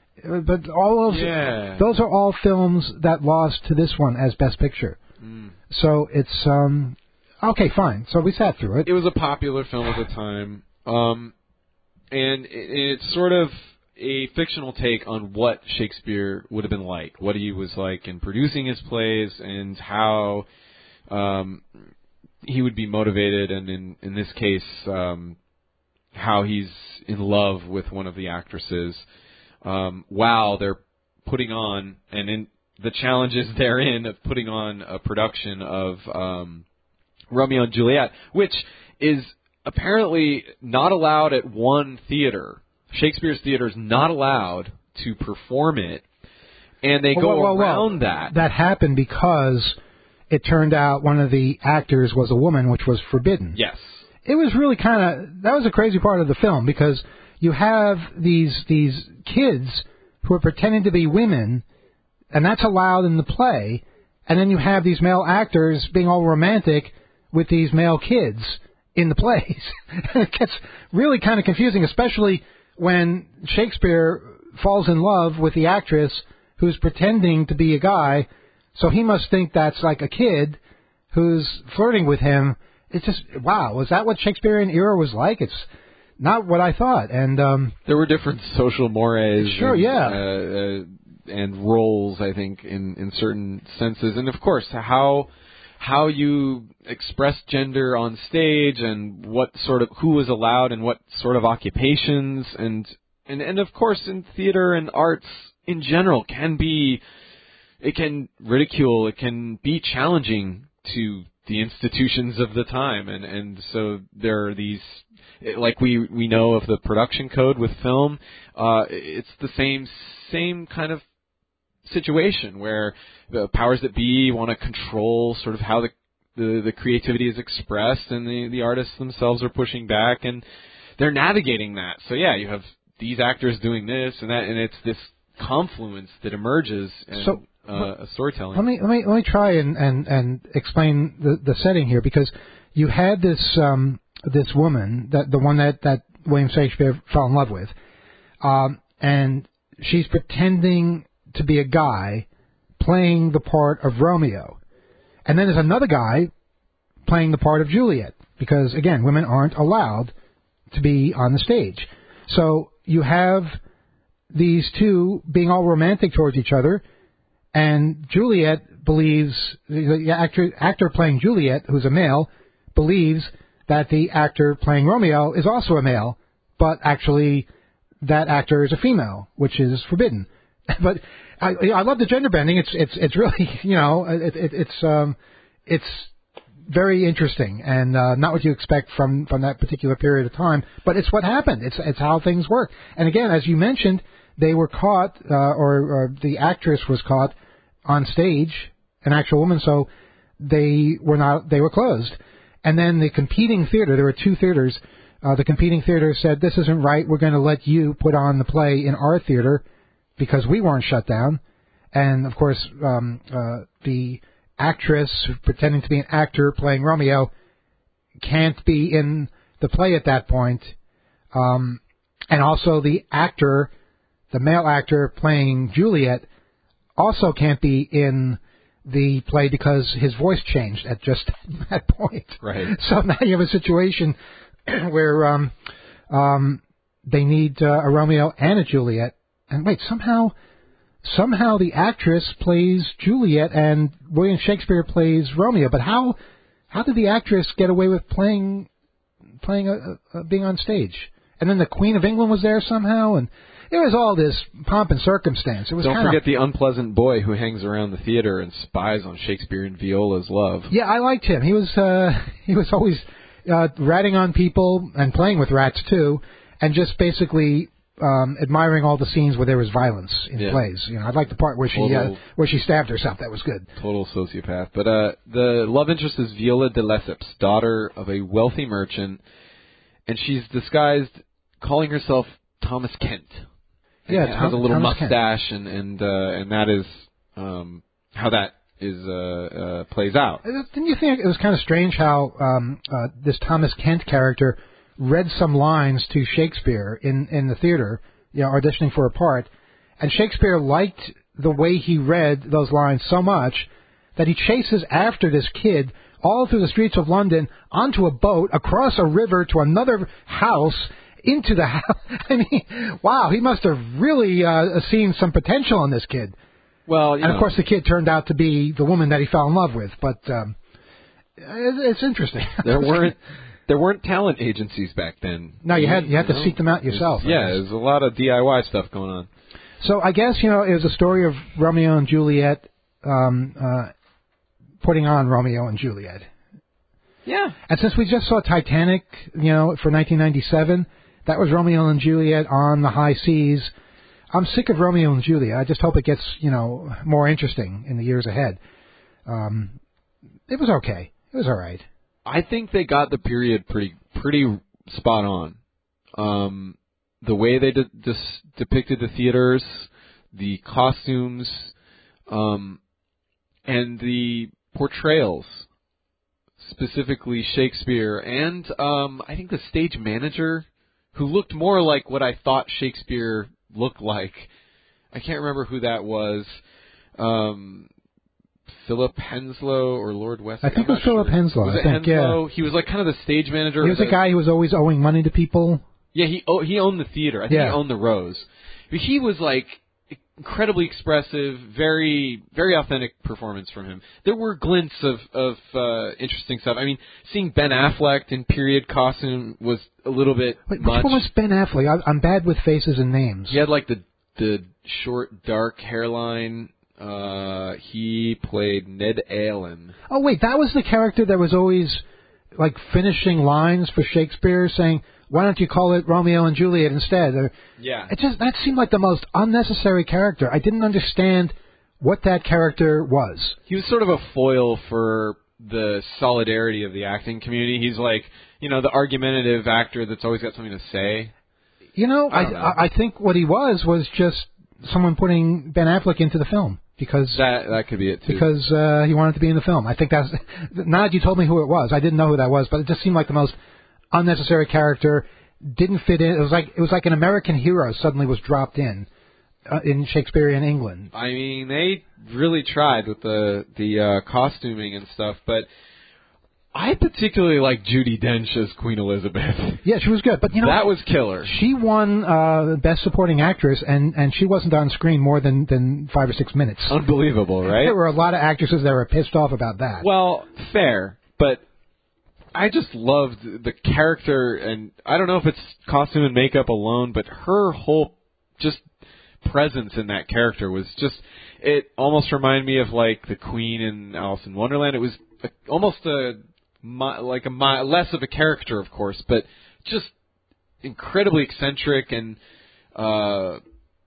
but all those yeah. those are all films that lost to this one as Best Picture. Mm. So it's um okay, fine. So we sat through it. It was a popular film at the time, um, and it, it's sort of a fictional take on what Shakespeare would have been like, what he was like in producing his plays, and how um, he would be motivated, and in in this case. Um, how he's in love with one of the actresses um, while they're putting on, and in the challenges therein of putting on a production of um, Romeo and Juliet, which is apparently not allowed at one theater. Shakespeare's Theater is not allowed to perform it, and they well, go well, around well, that. That happened because it turned out one of the actors was a woman, which was forbidden. Yes. It was really kind of, that was a crazy part of the film, because you have these these kids who are pretending to be women, and that's allowed in the play, and then you have these male actors being all romantic with these male kids in the plays. It gets really kind of confusing, especially when Shakespeare falls in love with the actress who's pretending to be a guy, so he must think that's like a kid who's flirting with him. It's just, wow, was that what Shakespearean era was like? It's not what I thought. And um, there were different social mores. Sure, and, yeah. Uh, uh, and roles, I think, in, in certain senses. And, of course, how how you express gender on stage, and what sort of, who was allowed and what sort of occupations. And, and, and of course, in theater and arts in general can be, it can ridicule, it can be challenging to the institutions of the time, and, and so there are these, like we we know of the production code with film, uh, it's the same same kind of situation where the powers that be want to control sort of how the, the the creativity is expressed, and the the artists themselves are pushing back, and they're navigating that. So yeah, you have these actors doing this and that, and it's this confluence that emerges. And, so. Uh, a storytelling. Let me let me let me try and, and, and explain the, the setting here, because you had this um, this woman, that the one that, that William Shakespeare fell in love with, um, and she's pretending to be a guy playing the part of Romeo, and then there's another guy playing the part of Juliet, because again, women aren't allowed to be on the stage. So you have these two being all romantic towards each other. And Juliet believes, the actor, actor playing Juliet, who's a male, believes that the actor playing Romeo is also a male, but actually that actor is a female, which is forbidden. But I, I love the gender bending. It's it's it's really you know it, it, it's um it's very interesting and uh, not what you expect from, from that particular period of time, but it's what happened. It's it's how things work. And again, as you mentioned, they were caught, uh, or, or the actress was caught on stage, an actual woman, so they were not they were closed. And then the competing theater, there were two theaters. Uh, the competing theater said, "This isn't right. We're going to let you put on the play in our theater because we weren't shut down." And of course, um, uh, the actress pretending to be an actor playing Romeo can't be in the play at that point. Um, and also the actor, the male actor playing Juliet, also can't be in the play because his voice changed at just that point. Right. So now you have a situation where um, um, they need uh, a Romeo and a Juliet. And wait, somehow... Somehow the actress plays Juliet and William Shakespeare plays Romeo. But how how did the actress get away with playing playing a, a, being on stage? And then the Queen of England was there somehow, and it was all this pomp and circumstance. It was Don't kinda, forget the unpleasant boy who hangs around the theater and spies on Shakespeare and Viola's love. Yeah, I liked him. He was uh, he was always uh, ratting on people and playing with rats too, and just basically. Um, admiring all the scenes where there was violence in yeah. plays. You know, I like the part where she uh, where she stabbed herself. That was good. Total sociopath. But uh, the love interest is Viola de Lesseps, daughter of a wealthy merchant, and she's disguised, calling herself Thomas Kent. Yeah, and Tom, has a little Thomas mustache, Kent. and and uh, and that is um, how that is uh, uh, plays out. Didn't you think it was kind of strange how um, uh, this Thomas Kent character read some lines to Shakespeare in, in the theater, you know, auditioning for a part, and Shakespeare liked the way he read those lines so much that he chases after this kid all through the streets of London, onto a boat, across a river to another house, into the house. I mean, wow, he must have really uh, seen some potential in this kid. Well, you and know. of course the kid turned out to be the woman that he fell in love with, but um, it's interesting. There weren't... There weren't talent agencies back then. No, you had you had you to know, seek them out yourself. Yeah, there's a lot of D I Y stuff going on. So I guess, you know, it was a story of Romeo and Juliet um, uh, putting on Romeo and Juliet. Yeah. And since we just saw Titanic, you know, for nineteen ninety-seven, that was Romeo and Juliet on the high seas. I'm sick of Romeo and Juliet. I just hope it gets, you know, more interesting in the years ahead. Um, it was okay. It was all right. I think they got the period pretty pretty spot on. Um, the way they de- dis- depicted the theaters, the costumes, um, and the portrayals, specifically Shakespeare, and um, I think the stage manager, who looked more like what I thought Shakespeare looked like. I can't remember who that was. Um, Philip Henslow or Lord Wessex? I think it was Philip sure. Henslow. Was I it think, Henslow? yeah. He was like kind of the stage manager. He was the, a guy who was always owing money to people. Yeah, he oh, he owned the theater. I think yeah. he owned the Rose. But he was like incredibly expressive, very very authentic performance from him. There were glints of of uh, interesting stuff. I mean, seeing Ben Affleck in period costume was a little bit Wait, much. Which one was Ben Affleck? I, I'm bad with faces and names. He had like the the short dark hairline. Uh, he played Ned Allen. Oh wait, that was the character that was always like finishing lines for Shakespeare, saying, "Why don't you call it Romeo and Juliet instead?" Or, yeah, it just that seemed like the most unnecessary character. I didn't understand what that character was. He was sort of a foil for the solidarity of the acting community. He's like, you know, the argumentative actor that's always got something to say. You know, I, I, don't know. I, I think what he was was just someone putting Ben Affleck into the film. Because that that could be it too. Because uh, he wanted to be in the film. I think that's. Now that you told me who it was, I didn't know who that was, but it just seemed like the most unnecessary character. Didn't fit in. It was like it was like an American hero suddenly was dropped in uh, in Shakespearean England. I mean, they really tried with the the uh, costuming and stuff, but I particularly like Judi Dench as Queen Elizabeth. Yeah, she was good, but you know that was killer. She won uh, Best Supporting Actress, and, and she wasn't on screen more than, than five or six minutes. Unbelievable, right? There were a lot of actresses that were pissed off about that. Well, fair, but I just loved the character, and I don't know if it's costume and makeup alone, but her whole just presence in that character was just, it almost reminded me of like the Queen in Alice in Wonderland. It was a, almost a, like a, less of a character, of course, but just incredibly eccentric and uh,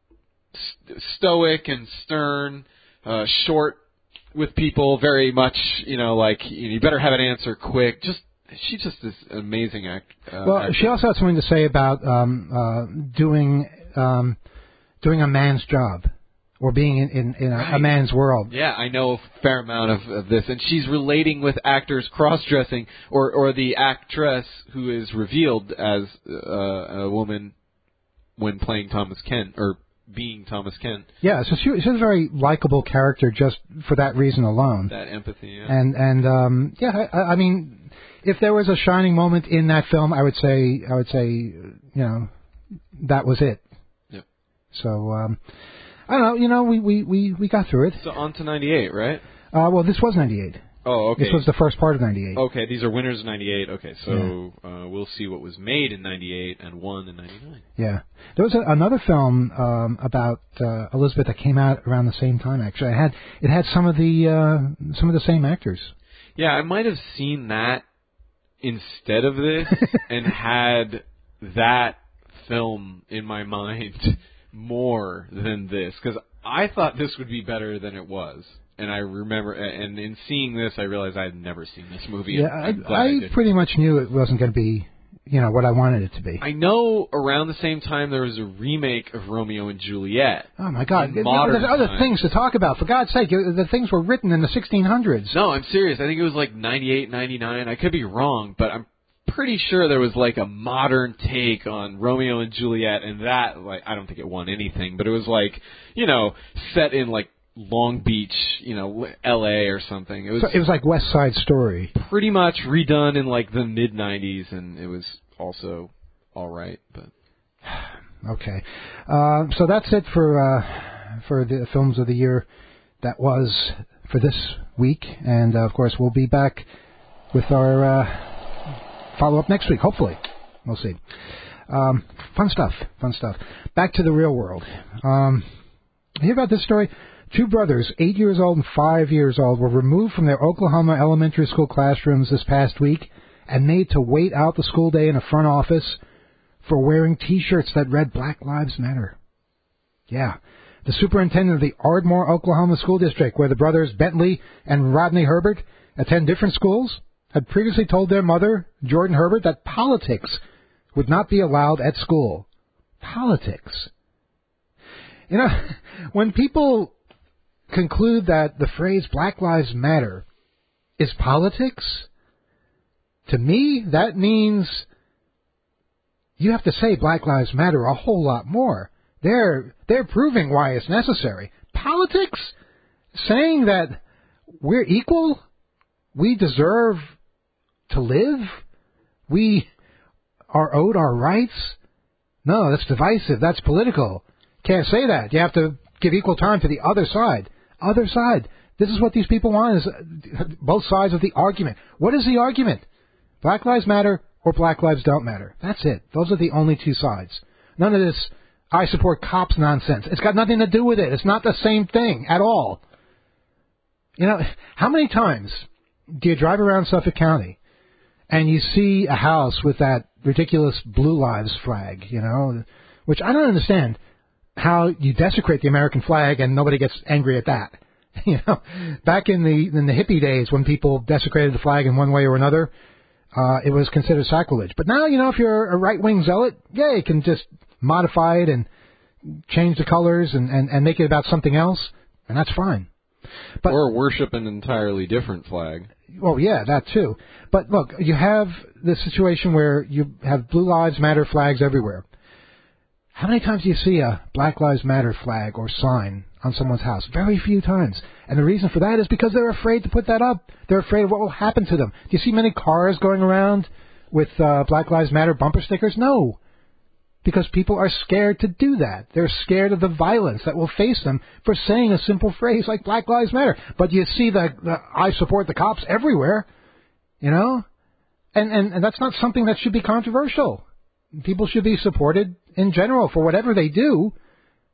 st- stoic and stern, uh, short with people, very much, you know, like, you better have an answer quick. Just, she's just this amazing act. Uh, well, actress. She also had something to say about um, uh, doing um, doing a man's job, or being in, in, in a, right. a man's world. Yeah, I know a fair amount of, of this, and she's relating with actors cross-dressing, or or the actress who is revealed as uh, a woman when playing Thomas Kent, or being Thomas Kent. Yeah, so she, she's a very likable character just for that reason alone. That empathy, yeah. And and um, yeah, I, I mean, if there was a shining moment in that film, I would say I would say you know that was it. Yep. So um, I don't know, you know, we, we, we, we got through it. So on to ninety-eight, right? Uh, well, this was ninety-eight. Oh, okay. This was the first part of ninety-eight. Okay, these are winners of ninety-eight. Okay, so yeah. uh, we'll see what was made in ninety-eight and won in ninety-nine. Yeah. There was a, another film um, about uh, Elizabeth that came out around the same time, actually. It had, it had some of the uh, some of the same actors. Yeah, I might have seen that instead of this and had that film in my mind more than this, because I thought this would be better than it was. And I remember, and in seeing this, I realized I had never seen this movie. Yeah, I, I, I pretty much knew it wasn't going to be, you know, what I wanted it to be. I know around the same time there was a remake of Romeo and Juliet. Oh, my God. You know, there's other times. things to talk about. For God's sake, the things were written in the sixteen hundreds. No, I'm serious. I think it was like ninety-eight, ninety-nine. I could be wrong, but I'm pretty sure there was like a modern take on Romeo and Juliet, and that, like, I don't think it won anything, but it was like, you know, set in like Long Beach, you know, L A or something. It was, so it was like West Side Story. Pretty much redone in like the mid nineties, and it was also all right. But okay, uh, so that's it for uh, for the films of the year. That was for this week, and uh, of course we'll be back with our uh, follow up next week. Hopefully, we'll see. Um, fun stuff, fun stuff. Back to the real world. Um, hear about this story? Two brothers, eight years old and five years old, were removed from their Oklahoma elementary school classrooms this past week and made to wait out the school day in a front office for wearing T-shirts that read Black Lives Matter. Yeah. The superintendent of the Ardmore, Oklahoma School District, where the brothers Bentley and Rodney Herbert attend different schools, had previously told their mother, Jordan Herbert, that politics would not be allowed at school. Politics. You know, when people conclude that the phrase Black Lives Matter is politics, to me, that means you have to say Black Lives Matter a whole lot more. They're, they're proving why it's necessary. Politics? Saying that we're equal? We deserve to live? We are owed our rights? No, that's divisive. That's political. Can't say that. You have to give equal time to the other side. Other side. This is what these people want, is both sides of the argument. What is the argument? Black Lives Matter or Black Lives Don't Matter. That's it. Those are the only two sides. None of this I support cops nonsense. It's got nothing to do with it. It's not the same thing at all. You know, how many times do you drive around Suffolk County and you see a house with that ridiculous Blue Lives flag, you know, which I don't understand. How you desecrate the American flag and nobody gets angry at that. You know, back in the in the hippie days when people desecrated the flag in one way or another, uh, it was considered sacrilege. But now, you know, if you're a right-wing zealot, yeah, you can just modify it and change the colors and, and, and make it about something else, and that's fine. But, or worship an entirely different flag. Well, yeah, that too. But look, you have this situation where you have Blue Lives Matter flags everywhere. How many times do you see a Black Lives Matter flag or sign on someone's house? Very few times. And the reason for that is because they're afraid to put that up. They're afraid of what will happen to them. Do you see many cars going around with uh, Black Lives Matter bumper stickers? No. Because people are scared to do that. They're scared of the violence that will face them for saying a simple phrase like Black Lives Matter. But you see the, the I support the cops everywhere, you know? And, and, and that's not something that should be controversial. People should be supported in general for whatever they do.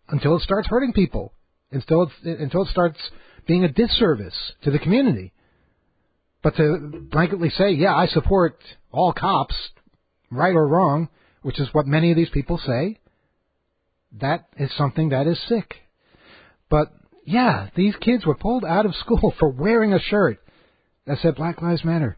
until it starts hurting people, until it, until it starts being a disservice to the community. But to blanketly say, yeah, I support all cops, right or wrong, which is what many of these people say, that is something that is sick. But, yeah, these kids were pulled out of school for wearing a shirt that said Black Lives Matter.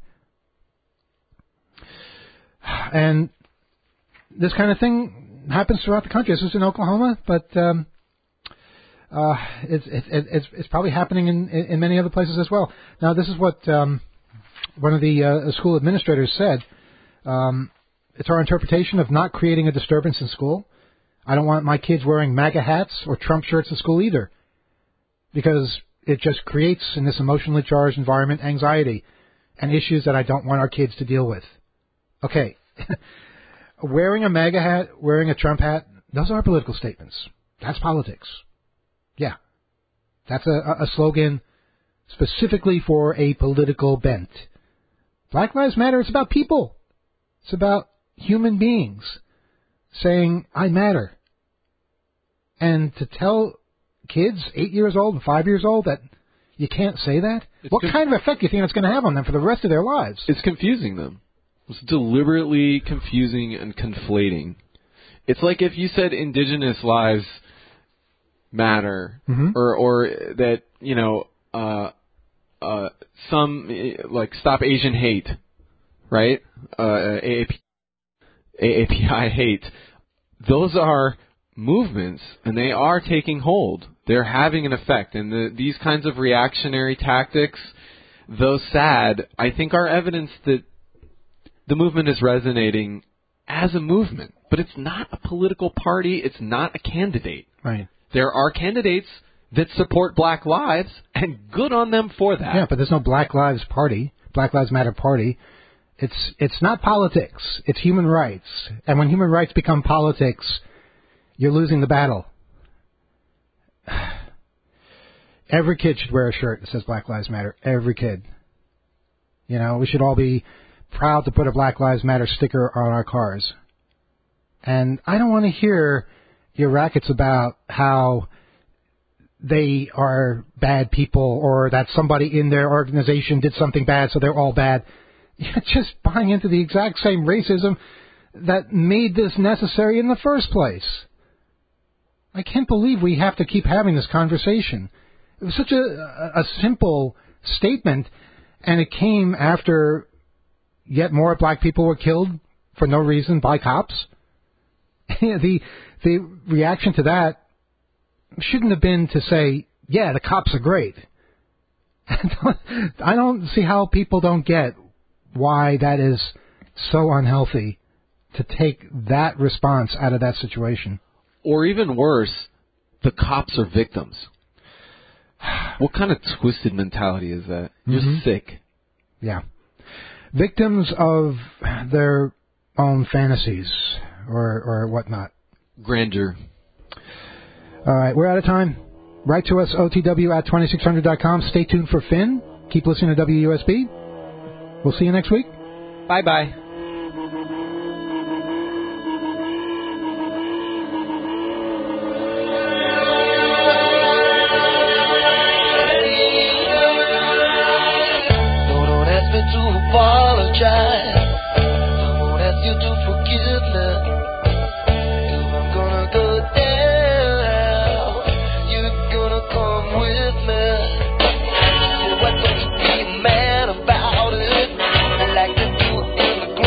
And this kind of thing happens throughout the country. This is in Oklahoma, but um, uh, it's, it's, it's, it's probably happening in, in many other places as well. Now, this is what um, one of the uh, school administrators said. Um, it's our interpretation of not creating a disturbance in school. I don't want my kids wearing MAGA hats or Trump shirts at school either, because it just creates, in this emotionally charged environment, anxiety and issues that I don't want our kids to deal with. Okay, wearing a MAGA hat, wearing a Trump hat, those are political statements. That's politics. Yeah, that's a, a slogan specifically for a political bent. Black Lives Matter, it's about people. It's about human beings saying, I matter. And to tell kids, eight years old and five years old, that you can't say that? It's what conf- kind of effect do you think it's going to have on them for the rest of their lives? It's confusing them. It's deliberately confusing and conflating. It's like if you said indigenous lives matter, mm-hmm. or or that, you know, uh, uh, some, like, stop Asian hate, right? Uh, A A P, A A P I hate. Those are movements, and they are taking hold. They're having an effect, and the, these kinds of reactionary tactics, though sad, I think are evidence that the movement is resonating as a movement. But it's not a political party. It's not a candidate. Right. There are candidates that support Black Lives, and good on them for that. Yeah, but there's no Black Lives Party, Black Lives Matter Party. It's it's not politics. It's human rights. And when human rights become politics, you're losing the battle. Every kid should wear a shirt that says Black Lives Matter. Every kid. You know, we should all be proud to put a Black Lives Matter sticker on our cars. And I don't want to hear your rackets about how they are bad people or that somebody in their organization did something bad, so they're all bad. You're just buying into the exact same racism that made this necessary in the first place. I can't believe we have to keep having this conversation. It was such a, a simple statement, and it came after yet more black people were killed for no reason by cops. the the reaction to that shouldn't have been to say, yeah, the cops are great. I don't see how people don't get why that is so unhealthy to take that response out of that situation. Or even worse, the cops are victims. What kind of twisted mentality is that? You're mm-hmm. sick. Yeah. Victims of their own fantasies or, or whatnot. Grandeur. All right, we're out of time. Write to us, O T W at twenty-six hundred dot com. Stay tuned for Finn. Keep listening to W U S B. We'll see you next week. Bye-bye. About it, like to do in the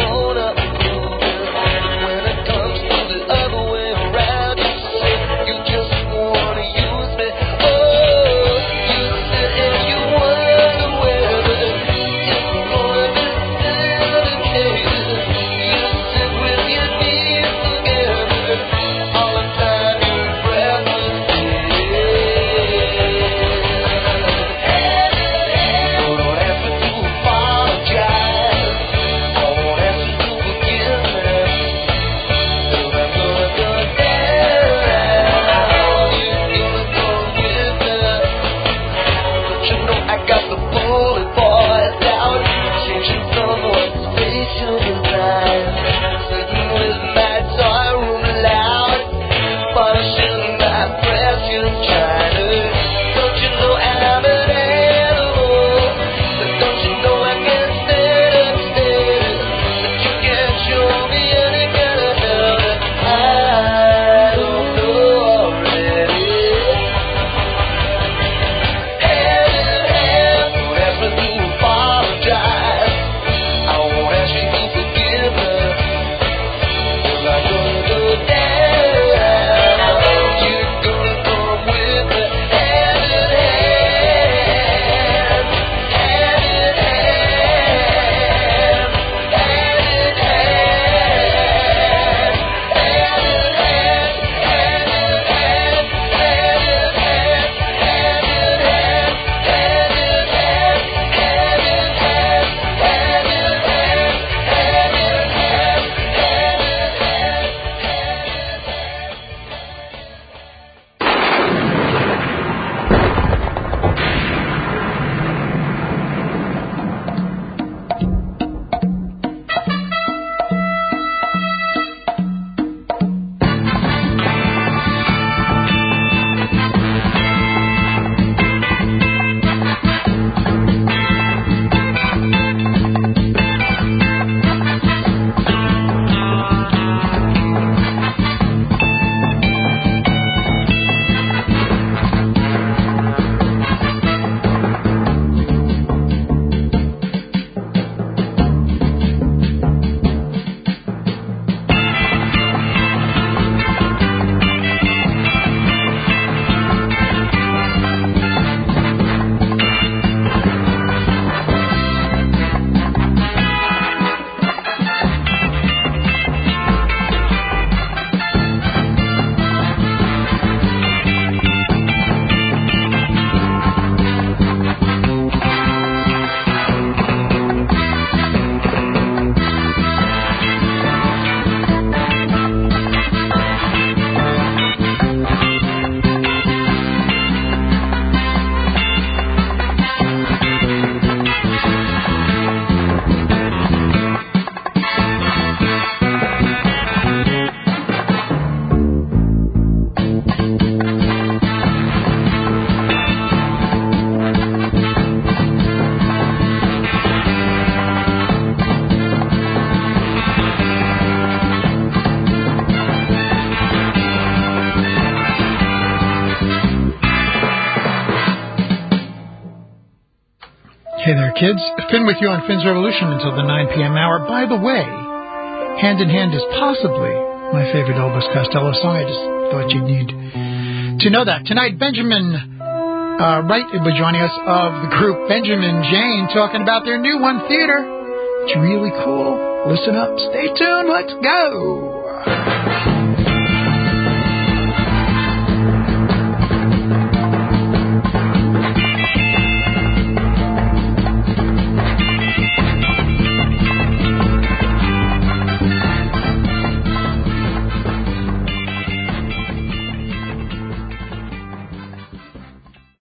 Hey there, kids. Finn with you on Finn's Revolution until the nine p.m. hour. By the way, Hand in Hand is possibly my favorite Elvis Costello song. I just thought you'd need to know that. Tonight, Benjamin uh, Wright will be joining us of the group Benjamin Jane, talking about their new One Theater. It's really cool. Listen up. Stay tuned. Let's go.